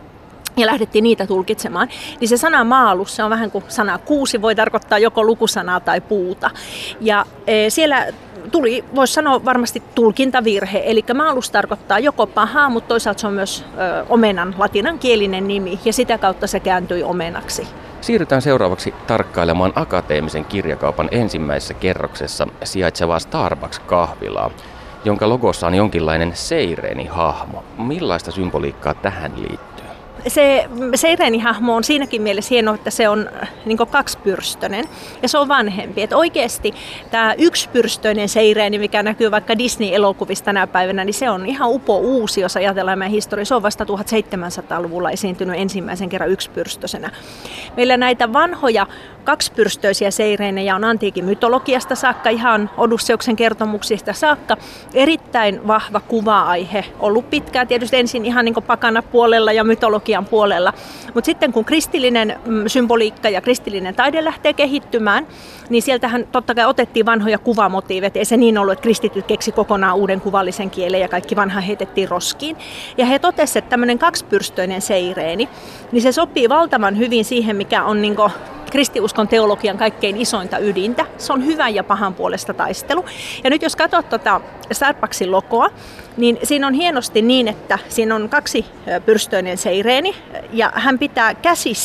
ja lähdettiin niitä tulkitsemaan, niin se sana maalus, se on vähän kuin sana kuusi, voi tarkoittaa joko lukusanaa tai puuta. Ja siellä tuli, voisi sanoa varmasti tulkintavirhe, eli maalus tarkoittaa joko pahaa, mutta toisaalta se on myös omenan latinankielinen nimi, ja sitä kautta se kääntyi omenaksi. Siirrytään seuraavaksi tarkkailemaan Akateemisen kirjakaupan ensimmäisessä kerroksessa sijaitsevaa Starbucks-kahvilaa, jonka logossa on jonkinlainen seireenihahmo. Millaista symboliikkaa tähän liittyy? Se seireenihahmo on siinäkin mielessä hieno, että se on kaksipyrstöinen ja se on vanhempi. Et oikeasti tämä yksipyrstöinen seireeni, mikä näkyy vaikka Disney-elokuvista tänä päivänä, niin se on ihan uusi, jos ajatellaan meidän historiaa. Se on vasta 1700-luvulla esiintynyt ensimmäisen kerran yksipyrstöisenä. Meillä näitä vanhoja kaksipyrstöisiä seireenejä on antiikin mytologiasta saakka, ihan Odysseuksen kertomuksista saakka. Erittäin vahva kuva-aihe, ollut pitkään tietysti ensin ihan pakanapuolella ja mytologian puolella. Mutta sitten kun kristillinen symboliikka ja kristillinen taide lähtee kehittymään, niin sieltähän totta kai otettiin vanhoja kuvamotiiveja. Ei se niin ollut, että kristityt keksi kokonaan uuden kuvallisen kielen ja kaikki vanha heitettiin roskiin. Ja he totesivat, että tämmöinen kaksipyrstöinen seireeni, niin se sopii valtavan hyvin siihen, mikä on kristiuskon teologian kaikkein isointa ydintä. Se on hyvän ja pahan puolesta taistelu. Ja nyt jos katsot Starbucksin logoa, niin siinä on hienosti niin, että siinä on kaksipyrstöinen seireeni ja hän pitää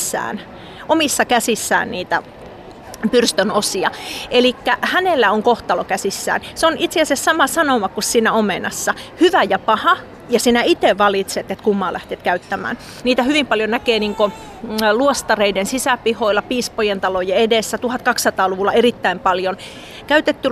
omissa käsissään niitä pyrstön osia. Eli hänellä on kohtalo käsissään. Se on itse asiassa sama sanoma kuin siinä omenassa. Hyvä ja paha. Ja sinä itse valitset, että kummaa lähtet käyttämään. Niitä hyvin paljon näkee luostareiden sisäpihoilla, piispojen talojen edessä, 1200-luvulla erittäin paljon. Käytetty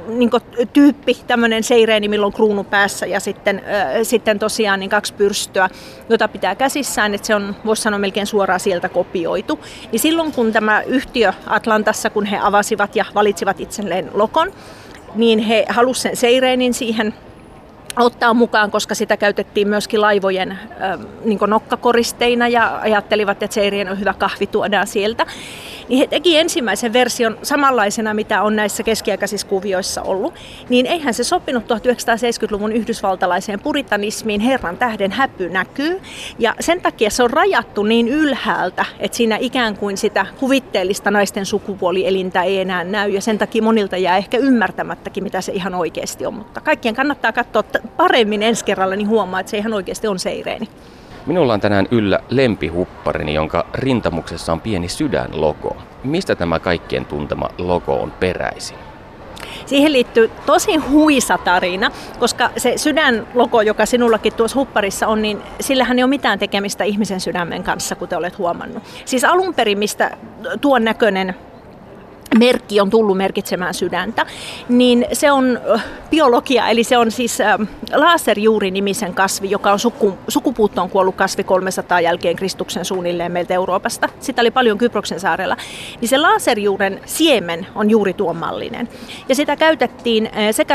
tyyppi, tämmöinen seireeni, milloin on kruunu päässä ja sitten tosiaan kaksi pyrstöä, jota pitää käsissään, että se on, voisi sanoa, melkein suoraan sieltä kopioitu. Ja silloin kun tämä yhtiö Atlantassa, kun he avasivat ja valitsivat itselleen logon, niin he halusivat sen seireenin siihen ottaa mukaan, koska sitä käytettiin myöskin laivojen nokkakoristeina ja ajattelivat, että seireen on hyvä kahvi, tuodaan sieltä. Niin he teki ensimmäisen version samanlaisena, mitä on näissä keskiaikaisissa kuvioissa ollut. Niin eihän se sopinut 1970-luvun yhdysvaltalaiseen puritanismiin, Herran tähden häpy näkyy. Ja sen takia se on rajattu niin ylhäältä, että siinä ikään kuin sitä kuvitteellista naisten sukupuolielintä ei enää näy. Ja sen takia monilta jää ehkä ymmärtämättäkin, mitä se ihan oikeasti on. Mutta kaikkien kannattaa katsoa paremmin ensi kerralla, niin huomaa, että se ihan oikeasti on seireeni. Minulla on tänään yllä lempihupparini, jonka rintamuksessa on pieni sydänlogo. Mistä tämä kaikkien tuntema logo on peräisin? Siihen liittyy tosi huisa tarina, koska se sydänlogo, joka sinullakin tuossa hupparissa on, niin sillähän ei ole mitään tekemistä ihmisen sydämen kanssa, kuten olet huomannut. Siis alun perin, mistä tuon näköinen merkki on tullut merkitsemään sydäntä, niin se on biologia, eli se on siis laserjuuri-nimisen kasvi, joka on sukupuuttoon kuollut kasvi 300 jälkeen Kristuksen suunnilleen meiltä Euroopasta. Sitä oli paljon Kyproksen saarella. Niin se laserjuuren siemen on juuri tuon mallinen. Ja sitä käytettiin sekä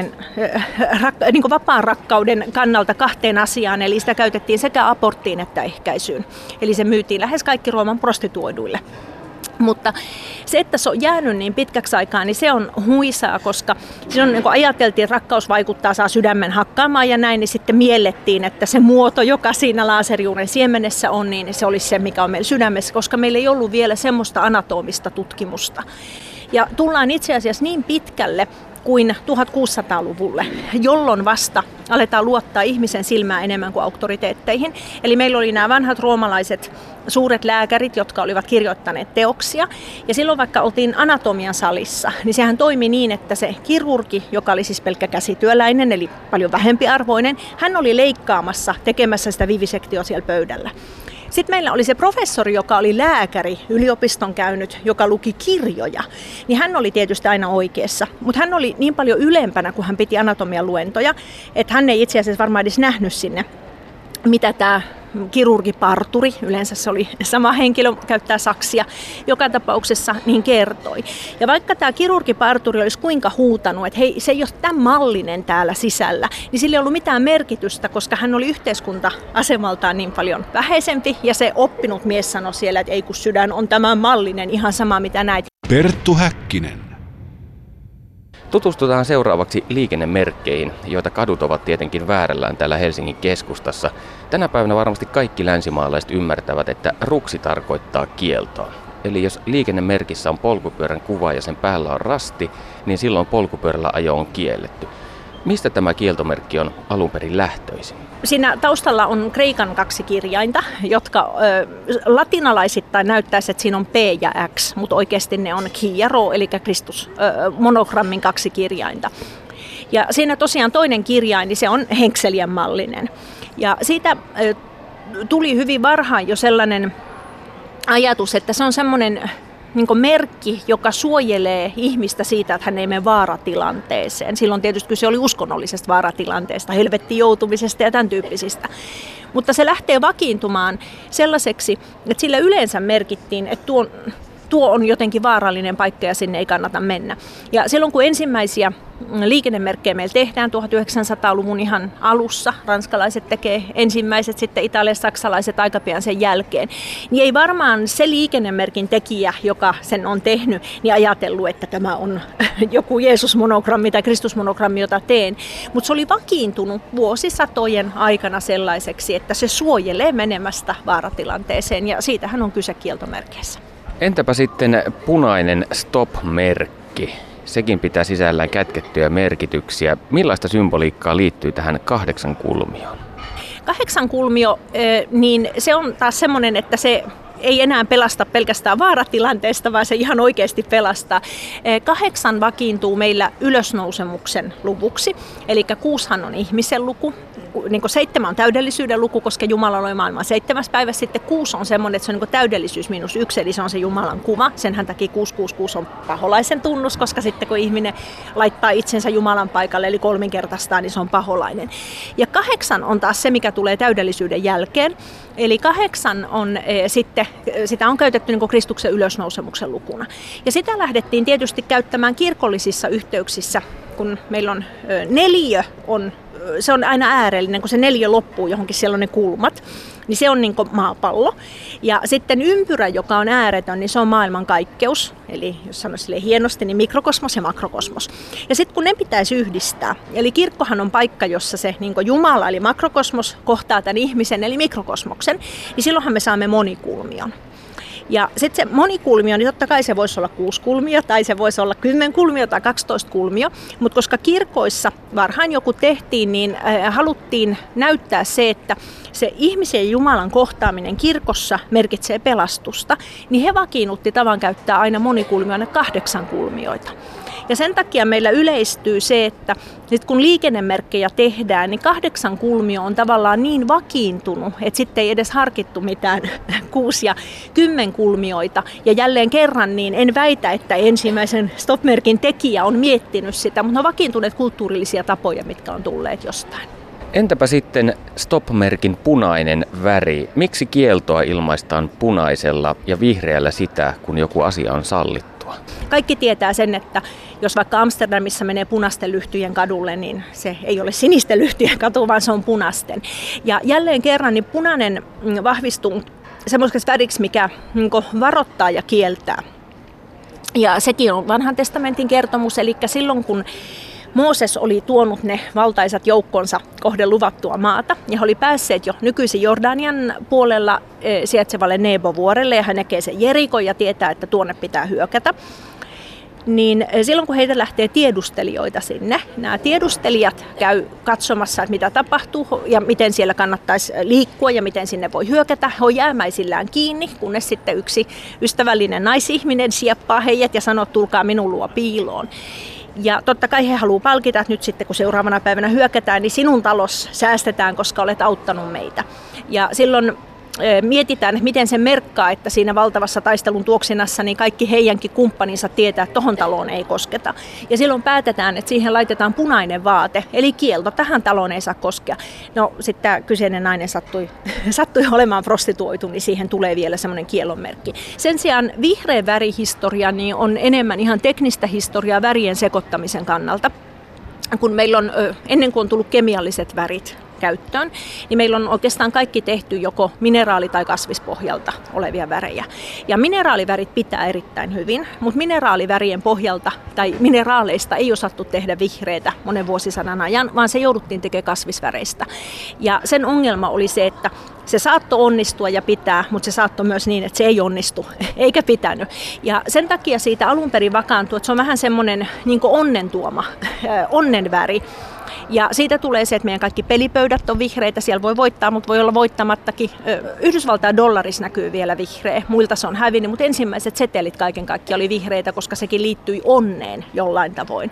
niin kuin vapaan rakkauden kannalta kahteen asiaan, eli sitä käytettiin sekä aborttiin että ehkäisyyn. Eli se myytiin lähes kaikki Rooman prostituoiduille. Mutta se, että se on jäänyt niin pitkäksi aikaa, niin se on huisaa, koska silloin niin kun ajateltiin, että rakkaus vaikuttaa, saa sydämen hakkaamaan ja näin, niin sitten miellettiin, että se muoto, joka siinä laserjuuren siemenessä on, niin se olisi se, mikä on meillä sydämessä, koska meillä ei ollut vielä semmoista anatomista tutkimusta. Ja tullaan itse asiassa niin pitkälle kuin 1600-luvulle, jolloin vasta aletaan luottaa ihmisen silmään enemmän kuin auktoriteetteihin. Eli meillä oli nämä vanhat roomalaiset suuret lääkärit, jotka olivat kirjoittaneet teoksia. Ja silloin vaikka oltiin anatomian salissa, niin sehän toimi niin, että se kirurgi, joka oli siis pelkkä käsityöläinen, eli paljon vähempiarvoinen, hän oli leikkaamassa, tekemässä sitä vivisektioa siellä pöydällä. Sitten meillä oli se professori, joka oli lääkäri, yliopiston käynyt, joka luki kirjoja. Niin hän oli tietysti aina oikeassa, mutta hän oli niin paljon ylempänä, kun hän piti anatomian luentoja, että hän ei itse asiassa varmaan edes nähnyt sinne, mitä tämä kirurgiparturi, yleensä se oli sama henkilö, käyttää saksia, joka tapauksessa niin kertoi. Ja vaikka tämä kirurgiparturi olisi kuinka huutanut, että hei, se ei ole tämän mallinen täällä sisällä, niin sillä ei ollut mitään merkitystä, koska hän oli yhteiskunta-asemaltaan niin paljon vähäisempi, ja se oppinut mies sanoi siellä, että ei kun sydän on tämän mallinen, ihan sama mitä näit. Perttu Häkkinen. Tutustutaan seuraavaksi liikennemerkkeihin, joita kadut ovat tietenkin väärällään täällä Helsingin keskustassa. Tänä päivänä varmasti kaikki länsimaalaiset ymmärtävät, että ruksi tarkoittaa kieltoa. Eli jos liikennemerkissä on polkupyörän kuva ja sen päällä on rasti, niin silloin polkupyörällä ajo on kielletty. Mistä tämä kieltomerkki on alun perin lähtöisin? Siinä taustalla on kreikan kaksi kirjainta, jotka latinalaisittain näyttäisi, että siinä on P ja X, mutta oikeasti ne on Ki ja Rho, eli Kristus monogrammin kaksi kirjainta. Ja siinä tosiaan toinen kirjain, niin se on henkselien mallinen. Ja siitä tuli hyvin varhain jo sellainen ajatus, että se on semmoinen niin kuin merkki, joka suojelee ihmistä siitä, että hän ei mene vaaratilanteeseen. Silloin tietysti kyse oli uskonnollisesta vaaratilanteesta, helvettiin joutumisesta ja tämän tyyppisistä. Mutta se lähtee vakiintumaan sellaiseksi, että sillä yleensä merkittiin, että tuo on jotenkin vaarallinen paikka ja sinne ei kannata mennä. Ja silloin kun ensimmäisiä liikennemerkkejä meillä tehdään 1900-luvun ihan alussa, ranskalaiset tekee ensimmäiset, sitten italialaiset, saksalaiset aika pian sen jälkeen, niin ei varmaan se liikennemerkin tekijä, joka sen on tehnyt, niin ajatellut, että tämä on joku Jeesus-monogrammi tai Kristus-monogrammi, jota teen. Mutta se oli vakiintunut vuosisatojen aikana sellaiseksi, että se suojelee menemästä vaaratilanteeseen ja siitähän on kyse kieltomerkeissä. Entäpä sitten punainen stop-merkki? Sekin pitää sisällään kätkettyjä merkityksiä. Millaista symboliikkaa liittyy tähän 8 kulmioon? 8 kulmio, niin se on taas semmoinen, että se ei enää pelasta pelkästään vaaratilanteesta, vaan se ihan oikeasti pelastaa. 8 vakiintuu meillä ylösnousemuksen luvuksi, eli 6 on ihmisen luku. Niin 7 on täydellisyyden luku, koska Jumala loi maailman 7. päivä. Sitten 6 on semmoinen, että se on niin täydellisyys miinus 1, eli se on se Jumalan kuva. Senhän takia 666 on paholaisen tunnus, koska sitten kun ihminen laittaa itsensä Jumalan paikalle, eli kolminkertaistaan, niin se on paholainen. Ja 8 on taas se, mikä tulee täydellisyyden jälkeen. Eli 8 on sitten, sitä on käytetty niin Kristuksen ylösnousemuksen lukuna. Ja sitä lähdettiin tietysti käyttämään kirkollisissa yhteyksissä, kun meillä on 4 se on aina äärellinen, kun se 4 loppuu johonkin, siellä on ne kulmat, niin se on niin kuin maapallo. Ja sitten ympyrä, joka on ääretön, niin se on maailmankaikkeus. Eli jos sanoisi hienosti, niin mikrokosmos ja makrokosmos. Ja sitten kun ne pitäisi yhdistää, eli kirkkohan on paikka, jossa se niin kuin Jumala, eli makrokosmos, kohtaa tämän ihmisen, eli mikrokosmoksen, niin silloinhan me saamme monikulmion. Ja sitten se monikulmio, niin totta kai se voisi olla 6 kulmio, tai se voisi olla 10 kulmio tai 12 kulmio, mutta koska kirkoissa varhain joku tehtiin, niin haluttiin näyttää se, että se ihmisen ja Jumalan kohtaaminen kirkossa merkitsee pelastusta, niin he vakiinnutti tavan käyttää aina monikulmioina 8 kulmioita. Ja sen takia meillä yleistyy se, että nyt kun liikennemerkkejä tehdään, niin 8 kulmio on tavallaan niin vakiintunut, että sitten ei edes harkittu mitään 6 ja 10 kulmioita. Ja jälleen kerran niin en väitä, että ensimmäisen stop-merkin tekijä on miettinyt sitä, mutta ne on vakiintuneet kulttuurillisia tapoja, mitkä on tulleet jostain. Entäpä sitten stop-merkin punainen väri? Miksi kieltoa ilmaistaan punaisella ja vihreällä sitä, kun joku asia on sallittua? Kaikki tietää sen, että jos vaikka Amsterdamissa menee punaisten lyhtyjen kadulle, niin se ei ole sinisten lyhtyjen katu, vaan se on punaisten. Ja jälleen kerran niin punainen vahvistuu semmoiseksi väriksi, mikä varoittaa ja kieltää. Ja sekin on vanhan testamentin kertomus, eli silloin kun Mooses oli tuonut ne valtaisat joukkonsa kohden luvattua maata, ja he oli päässeet jo nykyisin Jordanian puolella sijaitsevalle Nebo-vuorelle, ja hän näkee sen Jerikon ja tietää, että tuonne pitää hyökätä. Niin silloin kun heitä lähtee tiedustelijoita sinne, nämä tiedustelijat käy katsomassa, että mitä tapahtuu ja miten siellä kannattaisi liikkua ja miten sinne voi hyökätä. He on jäämäisillään kiinni, kunnes sitten yksi ystävällinen naisihminen sieppaa heidät ja sanoo, että tulkaa minun luo piiloon. Ja totta kai he haluaa palkita, että nyt sitten kun seuraavana päivänä hyökätään, niin sinun talos säästetään, koska olet auttanut meitä. Ja silloin mietitään, että miten se merkkaa, että siinä valtavassa taistelun tuoksinassa niin kaikki heidänkin kumppaninsa tietää, että tohon taloon ei kosketa. Ja silloin päätetään, että siihen laitetaan punainen vaate, eli kielto, tähän taloon ei saa koskea. No sitten tämä kyseinen nainen sattui olemaan prostituoitu, niin siihen tulee vielä semmoinen kiellonmerkki. Sen sijaan vihreä värihistoria niin on enemmän ihan teknistä historiaa värien sekoittamisen kannalta. Kun meillä on, ennen kuin on tullut kemialliset värit käyttöön, niin meillä on oikeastaan kaikki tehty joko mineraali- tai kasvispohjalta olevia värejä. Ja mineraalivärit pitää erittäin hyvin, mutta mineraalivärien pohjalta tai mineraaleista ei osattu tehdä vihreitä monen vuosisadan ajan, vaan se jouduttiin tekemään kasvisväreistä. Ja sen ongelma oli se, että se saattoi onnistua ja pitää, mutta se saattoi myös niin, että se ei onnistu eikä pitänyt. Ja sen takia siitä alun perin vakaantui, että se on vähän semmoinen niin kuin onnen tuoma, onnenväri. Ja siitä tulee se, että meidän kaikki pelipöydät on vihreitä, siellä voi voittaa, mutta voi olla voittamattakin. Yhdysvaltain dollarissa näkyy vielä vihreä, muilta se on hävinnyt, mutta ensimmäiset setelit kaiken kaikkiaan oli vihreitä, koska sekin liittyi onneen jollain tavoin.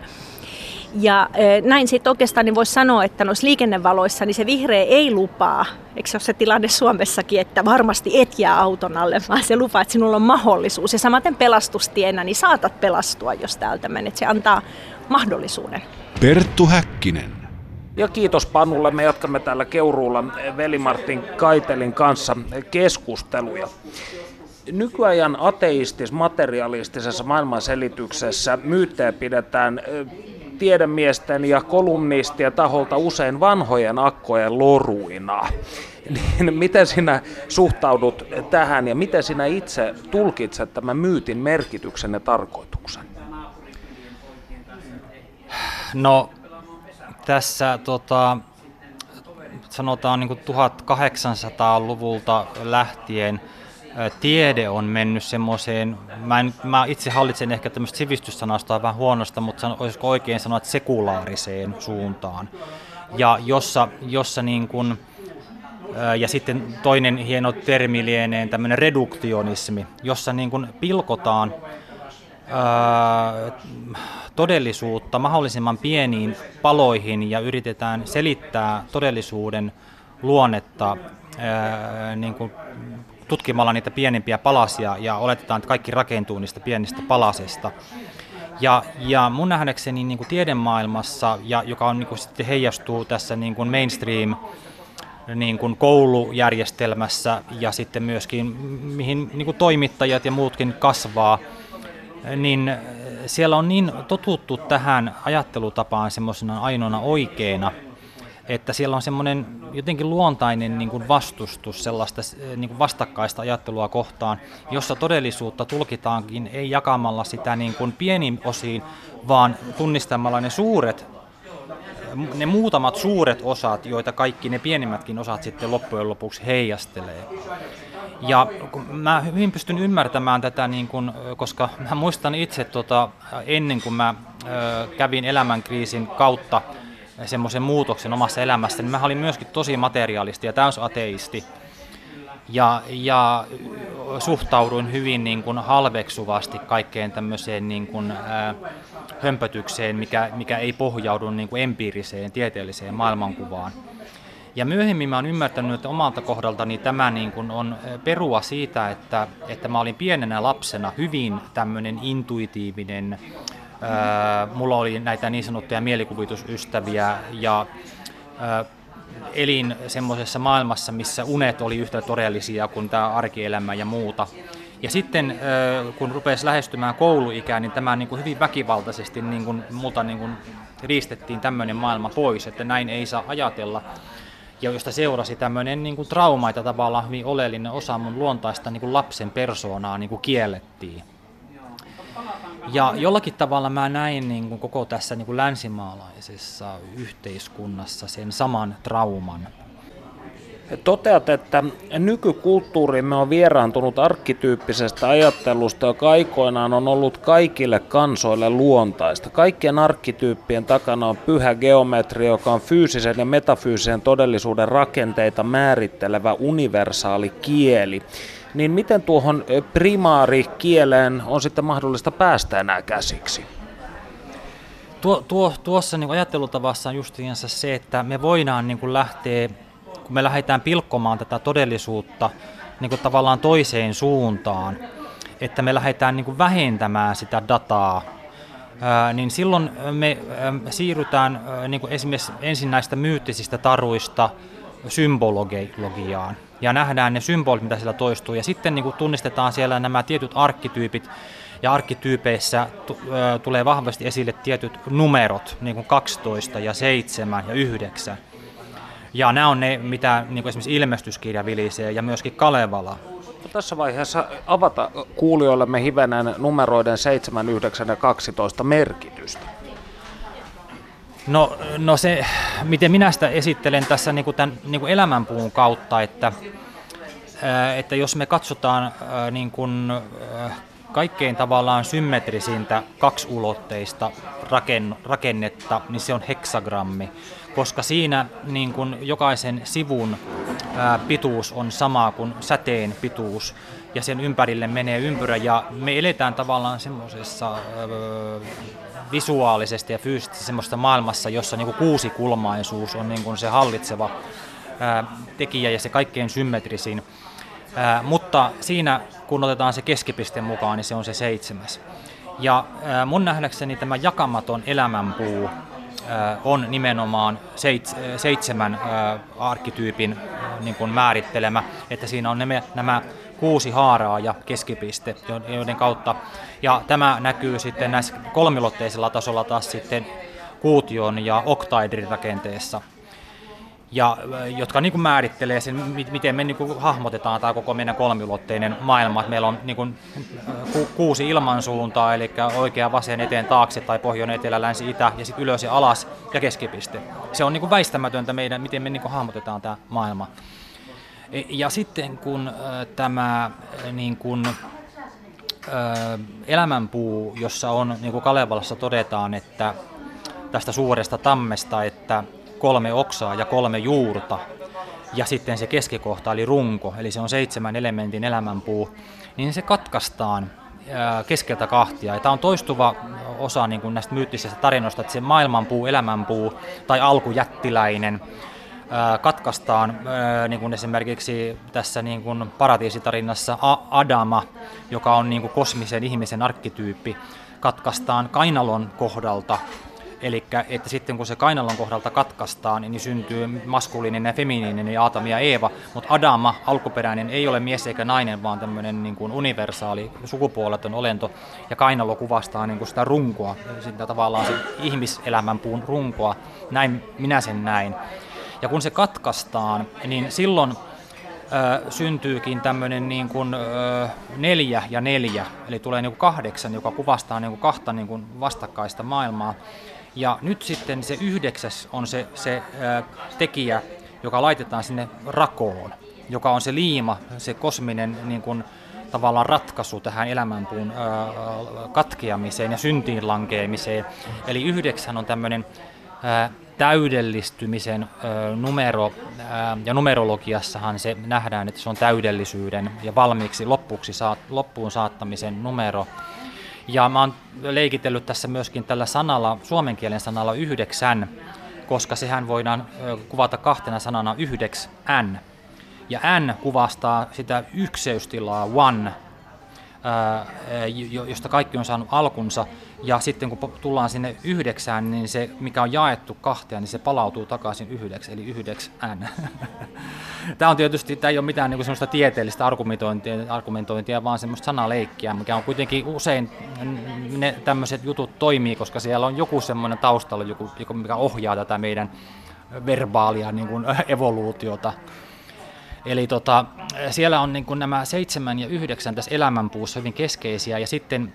Ja näin sitten oikeastaan niin voisi sanoa, että noissa liikennevaloissa niin se vihreä ei lupaa, eikö se ole se tilanne Suomessakin, että varmasti et jää auton alle, vaan se lupaa, että sinulla on mahdollisuus. Ja samaten pelastustienä, niin saatat pelastua, jos täältä menet. Se antaa mahdollisuuden. Perttu Häkkinen. Ja kiitos Panulle. Me jatkamme täällä Keuruulla Veli-Martin Kaitelin kanssa keskusteluja. Nykyajan ateistis-materialistisessa maailmanselityksessä myyttejä pidetään tiedemiesten ja kolumnistien taholta usein vanhojen akkojen loruina. Niin miten sinä suhtaudut tähän ja miten sinä itse tulkitset tämän myytin merkityksen ja tarkoituksen? No tässä sanotaan niin kuin 1800-luvulta lähtien tiede on mennyt semmoiseen, mä itse hallitsen ehkä tämmöistä sivistyssanastoa vähän huonosta, mutta olisiko oikein sanoa, että sekulaariseen suuntaan. Ja jossa niin kuin, ja sitten toinen hieno termi lienee tämmöinen reduktionismi, jossa niin kuin pilkotaan todellisuutta mahdollisimman pieniin paloihin ja yritetään selittää todellisuuden luonnetta niin kuin tutkimalla niitä pienempiä palasia ja oletetaan, että kaikki rakentuu niistä pienistä palasesta. Ja mun nähdäkseni niin kuin tiedemaailmassa, ja joka on, niin kuin sitten heijastuu tässä niin kuin mainstream niin kuin koulujärjestelmässä ja sitten myöskin mihin niin kuin toimittajat ja muutkin kasvaa, niin siellä on niin totuttu tähän ajattelutapaan semmoisena ainoana oikeana, että siellä on semmoinen jotenkin luontainen niin kuin vastustus sellaista niin kuin vastakkaista ajattelua kohtaan, jossa todellisuutta tulkitaankin ei jakamalla sitä niin kuin pieniin osiin, vaan tunnistamalla ne muutamat suuret osat, joita kaikki ne pienimmätkin osat sitten loppujen lopuksi heijastelee. Ja mä hyvin pystyn ymmärtämään tätä, niin kun, koska mä muistan itse ennen kuin mä kävin elämänkriisin kautta semmoisen muutoksen omassa elämässäni, niin mä olin myöskin tosi materiaalisti ja täysateisti. Ja suhtauduin hyvin niin kuin halveksuvasti kaikkeen tämmöiseen niin kuin, hömpötykseen, mikä ei pohjaudu niin kuin empiiriseen, tieteelliseen maailmankuvaan. Ja myöhemmin mä oon ymmärtänyt, että omalta kohdaltani tämä niin kuin on perua siitä, että mä olin pienenä lapsena hyvin tämmöinen intuitiivinen. Mulla oli näitä niin sanottuja mielikuvitusystäviä ja elin semmoisessa maailmassa, missä unet oli yhtä todellisia kuin tämä arkielämä ja muuta. Ja sitten kun rupesi lähestymään kouluikään, niin tämä niin kuin hyvin väkivaltaisesti niin kuin multa niin kuin riistettiin tämmöinen maailma pois, että näin ei saa ajatella. Ja josta seurasi tämmöinen niin kuin trauma, että tavallaan hyvin oleellinen osa mun luontaista niin kuin lapsen persoonaa niin kuin kiellettiin. Ja jollakin tavalla mä näin niin kuin koko tässä niin kuin länsimaalaisessa yhteiskunnassa sen saman trauman. Toteat, että nykykulttuurimme on vieraantunut arkkityyppisestä ajattelusta, joka aikoinaan on ollut kaikille kansoille luontaista. Kaikkien arkkityyppien takana on pyhä geometria, joka on fyysisen ja metafyysisen todellisuuden rakenteita määrittelevä universaali kieli. Niin miten tuohon primaarikieleen on sitten mahdollista päästä enää käsiksi? Tuossa niin kuin ajattelutavassa on justiinsa se, että me voidaan niin kuin lähteä, kun me lähdetään pilkkomaan tätä todellisuutta niin kuin tavallaan toiseen suuntaan, että me lähdetään niin kuin vähentämään sitä dataa, niin silloin me siirrytään niin kuin esimerkiksi ensin näistä myyttisistä taruista symbologiaan ja nähdään ne symbolit, mitä siellä toistuu, ja sitten niin kuin tunnistetaan siellä nämä tietyt arkkityypit, ja arkkityypeissä tulee vahvasti esille tietyt numerot, niin kuin 12 ja 7 ja 9. Ja nämä on ne, mitä niin kuin esimerkiksi ilmestyskirja vilisee ja myöskin Kalevala. Tässä vaiheessa avata kuulijoillemme hivenen numeroiden 7, 9 ja 12 merkitystä. No se, miten minä sitä esittelen tässä niin kuin tämän niin kuin elämänpuun kautta, että jos me katsotaan niin kuin kaikkein tavallaan symmetrisintä kaksiulotteista rakennetta, niin se on heksagrammi, koska siinä niin kuin jokaisen sivun pituus on sama kuin säteen pituus, ja sen ympärille menee ympyrä, ja me eletään tavallaan semmoisessa visuaalisesti ja fyysisesti semmoista maailmassa, jossa niin kuin kuusikulmaisuus on niin kuin se hallitseva tekijä ja se kaikkein symmetrisin. Mutta siinä, kun otetaan se keskipiste mukaan, niin se on se 7. Ja mun nähdäkseni tämä jakamaton elämänpuu on nimenomaan 7 arkkityypin niin kuin määrittelemä, että siinä on nämä 6 haaraa ja keskipiste, joiden kautta, ja tämä näkyy sitten näissä kolmilotteisella tasolla taas sitten kuution ja oktaedrin rakenteessa, ja jotka niin kuin määrittelee sen, miten me niin kuin hahmotetaan tämä koko meidän kolmiulotteinen maailma. Että meillä on niin kuin 6 ilmansuuntaa, eli oikea, vasen, eteen, taakse tai pohjoinen, etelä, länsi, itä, ja sitten ylös ja alas ja keskipiste. Se on niin kuin väistämätöntä meidän, miten me niin kuin hahmotetaan tämä maailma. Ja sitten kun tämä niin kuin, elämänpuu, jossa on, niin kuin Kalevalassa todetaan, että tästä suuresta tammesta, että 3 oksaa ja 3 juurta, ja sitten se keskikohta eli runko, eli se on 7 elementin elämänpuu, niin se katkaistaan keskeltä kahtia. Ja tämä on toistuva osa niin kuin näistä myyttisistä tarinoista, että se maailmanpuu, elämänpuu tai alkujättiläinen katkaistaan, niin kuin esimerkiksi tässä niin kuin paratiisitarinassa Adama, joka on niin kuin kosmisen ihmisen arkkityyppi, katkaistaan kainalon kohdalta. Eli että sitten kun se kainalon kohdalta katkaistaan, niin syntyy maskuliininen ja feminiininen ja Aatami ja Eeva, mutta Adama, alkuperäinen, ei ole mies eikä nainen, vaan tämmöinen niin kuin universaali sukupuoleton olento, ja kainalo kuvastaa niin kuin sitä runkoa, sitä tavallaan sen ihmiselämänpuun runkoa, näin minä sen näin. Ja kun se katkaistaan, niin silloin syntyykin tämmöinen niin kuin 4 ja 4, eli tulee niin kuin 8, joka kuvastaa niin kuin 2 niin kuin vastakkaista maailmaa. Ja nyt sitten se 9 on se tekijä, joka laitetaan sinne rakoon. joka on se liima, se kosminen niin kuin, tavallaan ratkaisu tähän elämänpuun katkeamiseen ja syntiin lankeamiseen. Eli 9 on tämmöinen täydellistymisen numero, ja numerologiassahan se nähdään, että se on täydellisyyden ja valmiiksi loppuun saattamisen numero. Ja mä oon leikitellyt tässä myöskin tällä sanalla, suomen kielen sanalla 9, koska sehän voidaan kuvata 2 sanana 9n. Ja n kuvastaa sitä ykseystilaa, one, josta kaikki on saanut alkunsa. Ja sitten kun tullaan sinne 9, niin se, mikä on jaettu 2, niin se palautuu takaisin 9, eli 9n. Tämä ei ole mitään niin semmoista tieteellistä argumentointia, vaan semmoista sanaleikkiä, mikä on kuitenkin usein ne tämmöiset jutut toimii, koska siellä on joku semmoinen taustalla, mikä ohjaa tätä meidän verbaalia niin kuin evoluutiota. Eli siellä on niin kuin nämä 7 ja 9 tässä elämänpuussa hyvin keskeisiä, ja sitten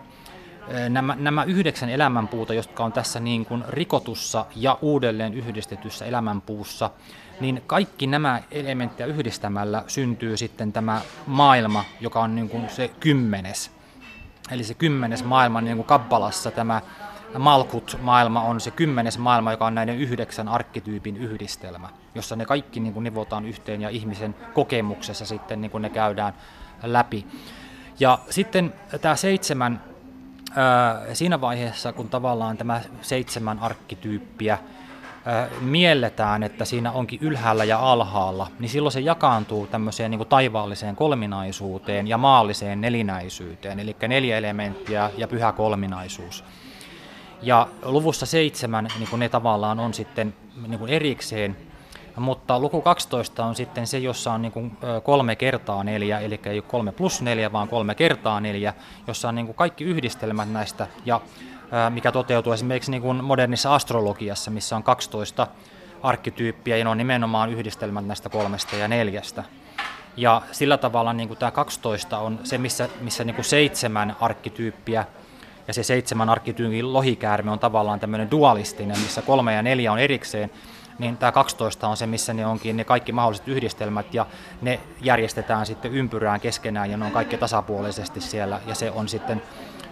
nämä 9 elämänpuuta, jotka on tässä niin kuin rikotussa ja uudelleen yhdistetyssä elämänpuussa, niin kaikki nämä elementtejä yhdistämällä syntyy sitten tämä maailma, joka on niin kuin se 10. Eli se 10. maailma, niin kuin Kabbalassa tämä Malkut-maailma on se 10. maailma, joka on näiden 9 arkkityypin yhdistelmä, jossa ne kaikki niin kuin nivotaan yhteen ja ihmisen kokemuksessa sitten niin kuin ne käydään läpi. Ja sitten tämä 7, siinä vaiheessa, kun tavallaan tämä 7 arkkityyppiä mielletään, että siinä onkin ylhäällä ja alhaalla, niin silloin se jakaantuu tämmöiseen niin kuin taivaalliseen kolminaisuuteen ja maalliseen nelinäisyyteen, eli 4 elementtiä ja pyhä kolminaisuus. Ja luvussa 7 niin kuin ne tavallaan on sitten niin kuin erikseen, mutta luku 12 on sitten se, jossa on niin kuin 3 kertaa 4, eli ei ole 3 plus 4, vaan 3 kertaa 4, jossa on niin kuin kaikki yhdistelmät näistä, ja mikä toteutuu esimerkiksi niin kuin modernissa astrologiassa, missä on 12 arkkityyppiä, ja ne on nimenomaan yhdistelmät näistä 3 ja 4. Ja sillä tavalla niin kuin tämä 12 on se, missä niin kuin 7 arkkityyppiä, ja se 7 arkkityypin lohikäärme on tavallaan tämmöinen dualistinen, missä 3 ja 4 on erikseen, niin tämä 12 on se, missä ne onkin ne kaikki mahdolliset yhdistelmät, ja ne järjestetään sitten ympyrään keskenään, ja ne on kaikki tasapuolisesti siellä, ja se on sitten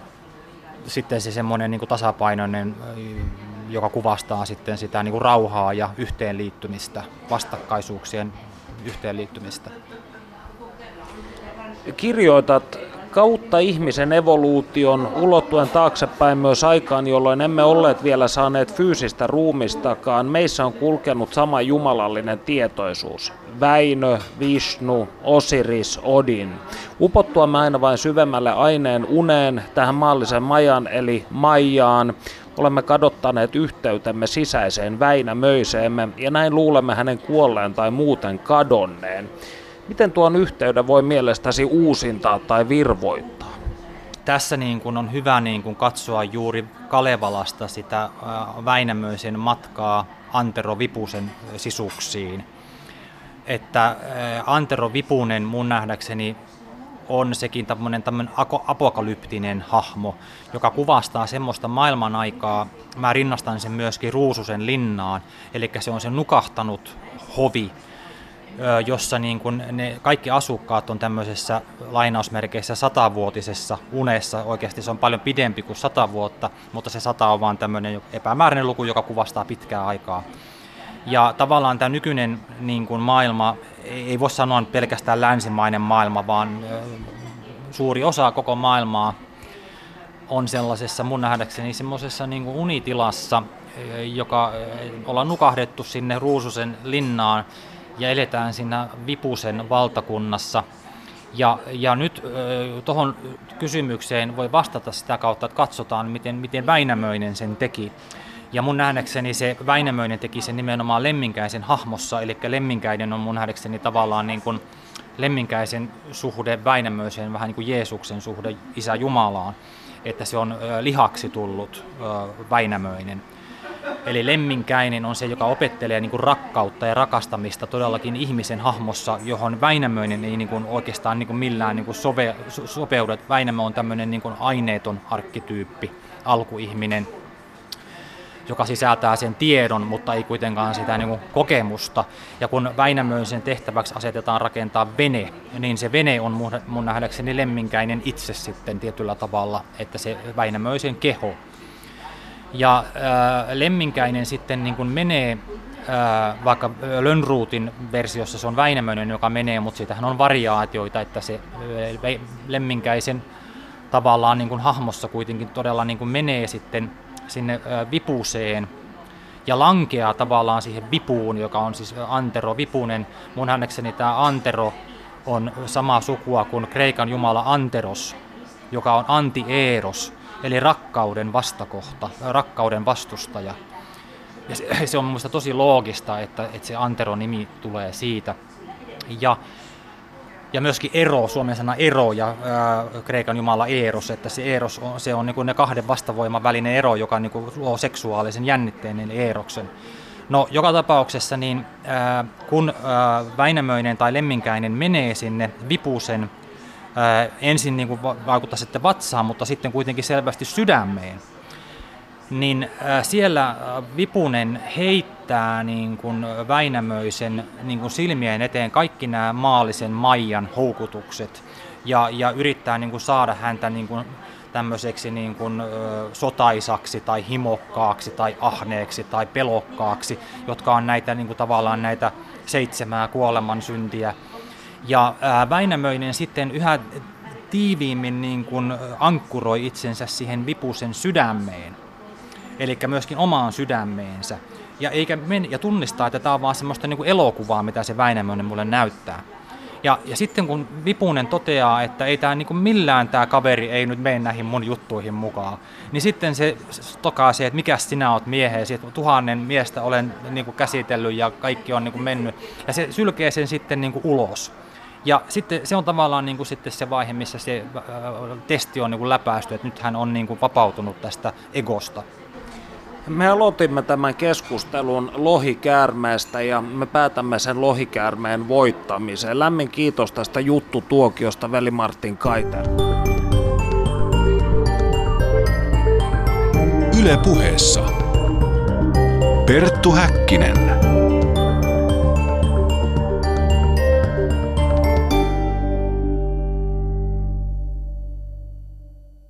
se semmoinen niin kuin tasapainoinen, joka kuvastaa sitten sitä niin kuin rauhaa ja yhteenliittymistä, vastakkaisuuksien yhteenliittymistä. Kirjoitat kautta ihmisen evoluution ulottuen taaksepäin myös aikaan, jolloin emme olleet vielä saaneet fyysistä ruumistakaan. Meissä on kulkenut sama jumalallinen tietoisuus. Väinö, Vishnu, Osiris, Odin. Upottuamme aina vain syvemmälle aineen uneen, tähän maallisen majan eli Maijaan. Olemme kadottaneet yhteytemme sisäiseen Väinämöiseemme ja näin luulemme hänen kuolleen tai muuten kadonneen. Miten tuon yhteyden voi mielestäsi uusintaa tai virvoittaa? Tässä niin kuin on hyvä niin kuin katsoa juuri Kalevalasta sitä Väinämöisen matkaa Antero Vipusen sisuksiin. Että Antero Vipunen mun nähdäkseni on sekin tämmöinen apokalyptinen hahmo, joka kuvastaa semmoista maailman aikaa. Mä rinnastan sen myöskin Ruususen linnaan, eli se on se nukahtanut hovi, jossa niin kuin ne kaikki asukkaat on tämmöisessä lainausmerkeissä 100-vuotisessa unessa. Oikeasti se on paljon pidempi kuin 100 vuotta, mutta se 100 on vaan tämmöinen epämääräinen luku, joka kuvastaa pitkää aikaa. Ja tavallaan tämä nykyinen niin kuin maailma, ei voi sanoa pelkästään länsimainen maailma, vaan suuri osa koko maailmaa on sellaisessa mun nähdäkseni semmoisessa niin kuin unitilassa, joka ollaan nukahdettu sinne Ruususen linnaan, ja eletään siinä Vipusen valtakunnassa. Ja nyt tuohon kysymykseen voi vastata sitä kautta, että katsotaan, miten Väinämöinen sen teki. Ja mun nähdäkseni se Väinämöinen teki sen nimenomaan Lemminkäisen hahmossa, eli Lemminkäinen on mun nähdäkseni tavallaan niin kuin Lemminkäisen suhde Väinämöiseen, vähän niin kuin Jeesuksen suhde Isä Jumalaan, että se on lihaksi tullut Väinämöinen. Eli Lemminkäinen on se, joka opettelee niin kuin rakkautta ja rakastamista todellakin ihmisen hahmossa, johon Väinämöinen ei niin kuin oikeastaan niin kuin millään niin kuin sopeudu. Väinämö on tämmöinen niin kuin aineeton arkkityyppi, alkuihminen. joka sisältää sen tiedon, mutta ei kuitenkaan sitä niin kuin kokemusta. Ja kun Väinämöisen tehtäväksi asetetaan rakentaa vene, niin se vene on mun nähdäkseni Lemminkäinen itse sitten tietyllä tavalla, että se Väinämöisen keho. Ja Lemminkäinen sitten niin kuin menee, vaikka Lönnrotin versiossa se on Väinämöinen, joka menee, mutta siitähän on variaatioita, että se Lemminkäisen tavallaan niin kuin hahmossa kuitenkin todella niin kuin menee sitten sinne Vipuseen ja lankeaa tavallaan siihen Vipuun, joka on siis Antero Vipunen. Mun nähdäkseni tämä Antero on samaa sukua kuin Kreikan jumala Anteros, joka on anti-eeros, eli rakkauden vastakohta, rakkauden vastustaja. Ja se on minusta tosi loogista, että se Antero-nimi tulee siitä. Ja myöskin ero, suomen sana ero ja kreikan jumala Eeros, että se Eeros se on niin kuin ne kahden vastavoiman välinen ero, joka niin kuin luo seksuaalisen jännitteen eli Eeroksen. No joka tapauksessa niin kun Väinämöinen tai Lemminkäinen menee sinne Vipusen, ensin niin kuin vaikuttaa sitten vatsaan, mutta sitten kuitenkin selvästi sydämeen, niin siellä Vipunen heittää niin kuin Väinämöisen niin kuin silmien eteen kaikki nämä maallisen Maijan houkutukset ja yrittää niin kuin saada häntä niin kuin tämmöiseksi niin kuin sotaisaksi tai himokkaaksi tai ahneeksi tai pelokkaaksi, jotka on näitä niin kuin tavallaan näitä 7 kuolemansyntiä. Ja Väinämöinen sitten yhä tiiviimmin niin kuin ankkuroi itsensä siihen Vipusen sydämeen, eli myöskin omaan sydämeensä, ja tunnistaa, että tämä on vaan semmoista niin kuin elokuvaa, mitä se Väinämöinen mulle näyttää. Ja sitten kun Vipunen toteaa, että ei tämä niin kuin millään tämä kaveri ei nyt mene näihin mun juttuihin mukaan, niin sitten se tokaisee, että mikäs sinä oot miehesi, että 1000 miestä olen niin kuin käsitellyt ja kaikki on niin kuin mennyt, ja se sylkee sen sitten niin kuin ulos. Ja sitten se on tavallaan niin kuin sitten se vaihe, missä se testi on niin kuin läpäisty, että nyt hän on niin kuin vapautunut tästä egosta. Me aloitimme tämän keskustelun lohikäärmeestä ja me päätämme sen lohikäärmeen voittamiseen. Lämmin kiitos tästä juttutuokiosta, Veli-Martin Kaiter. Yle Puheessa Perttu Häkkinen.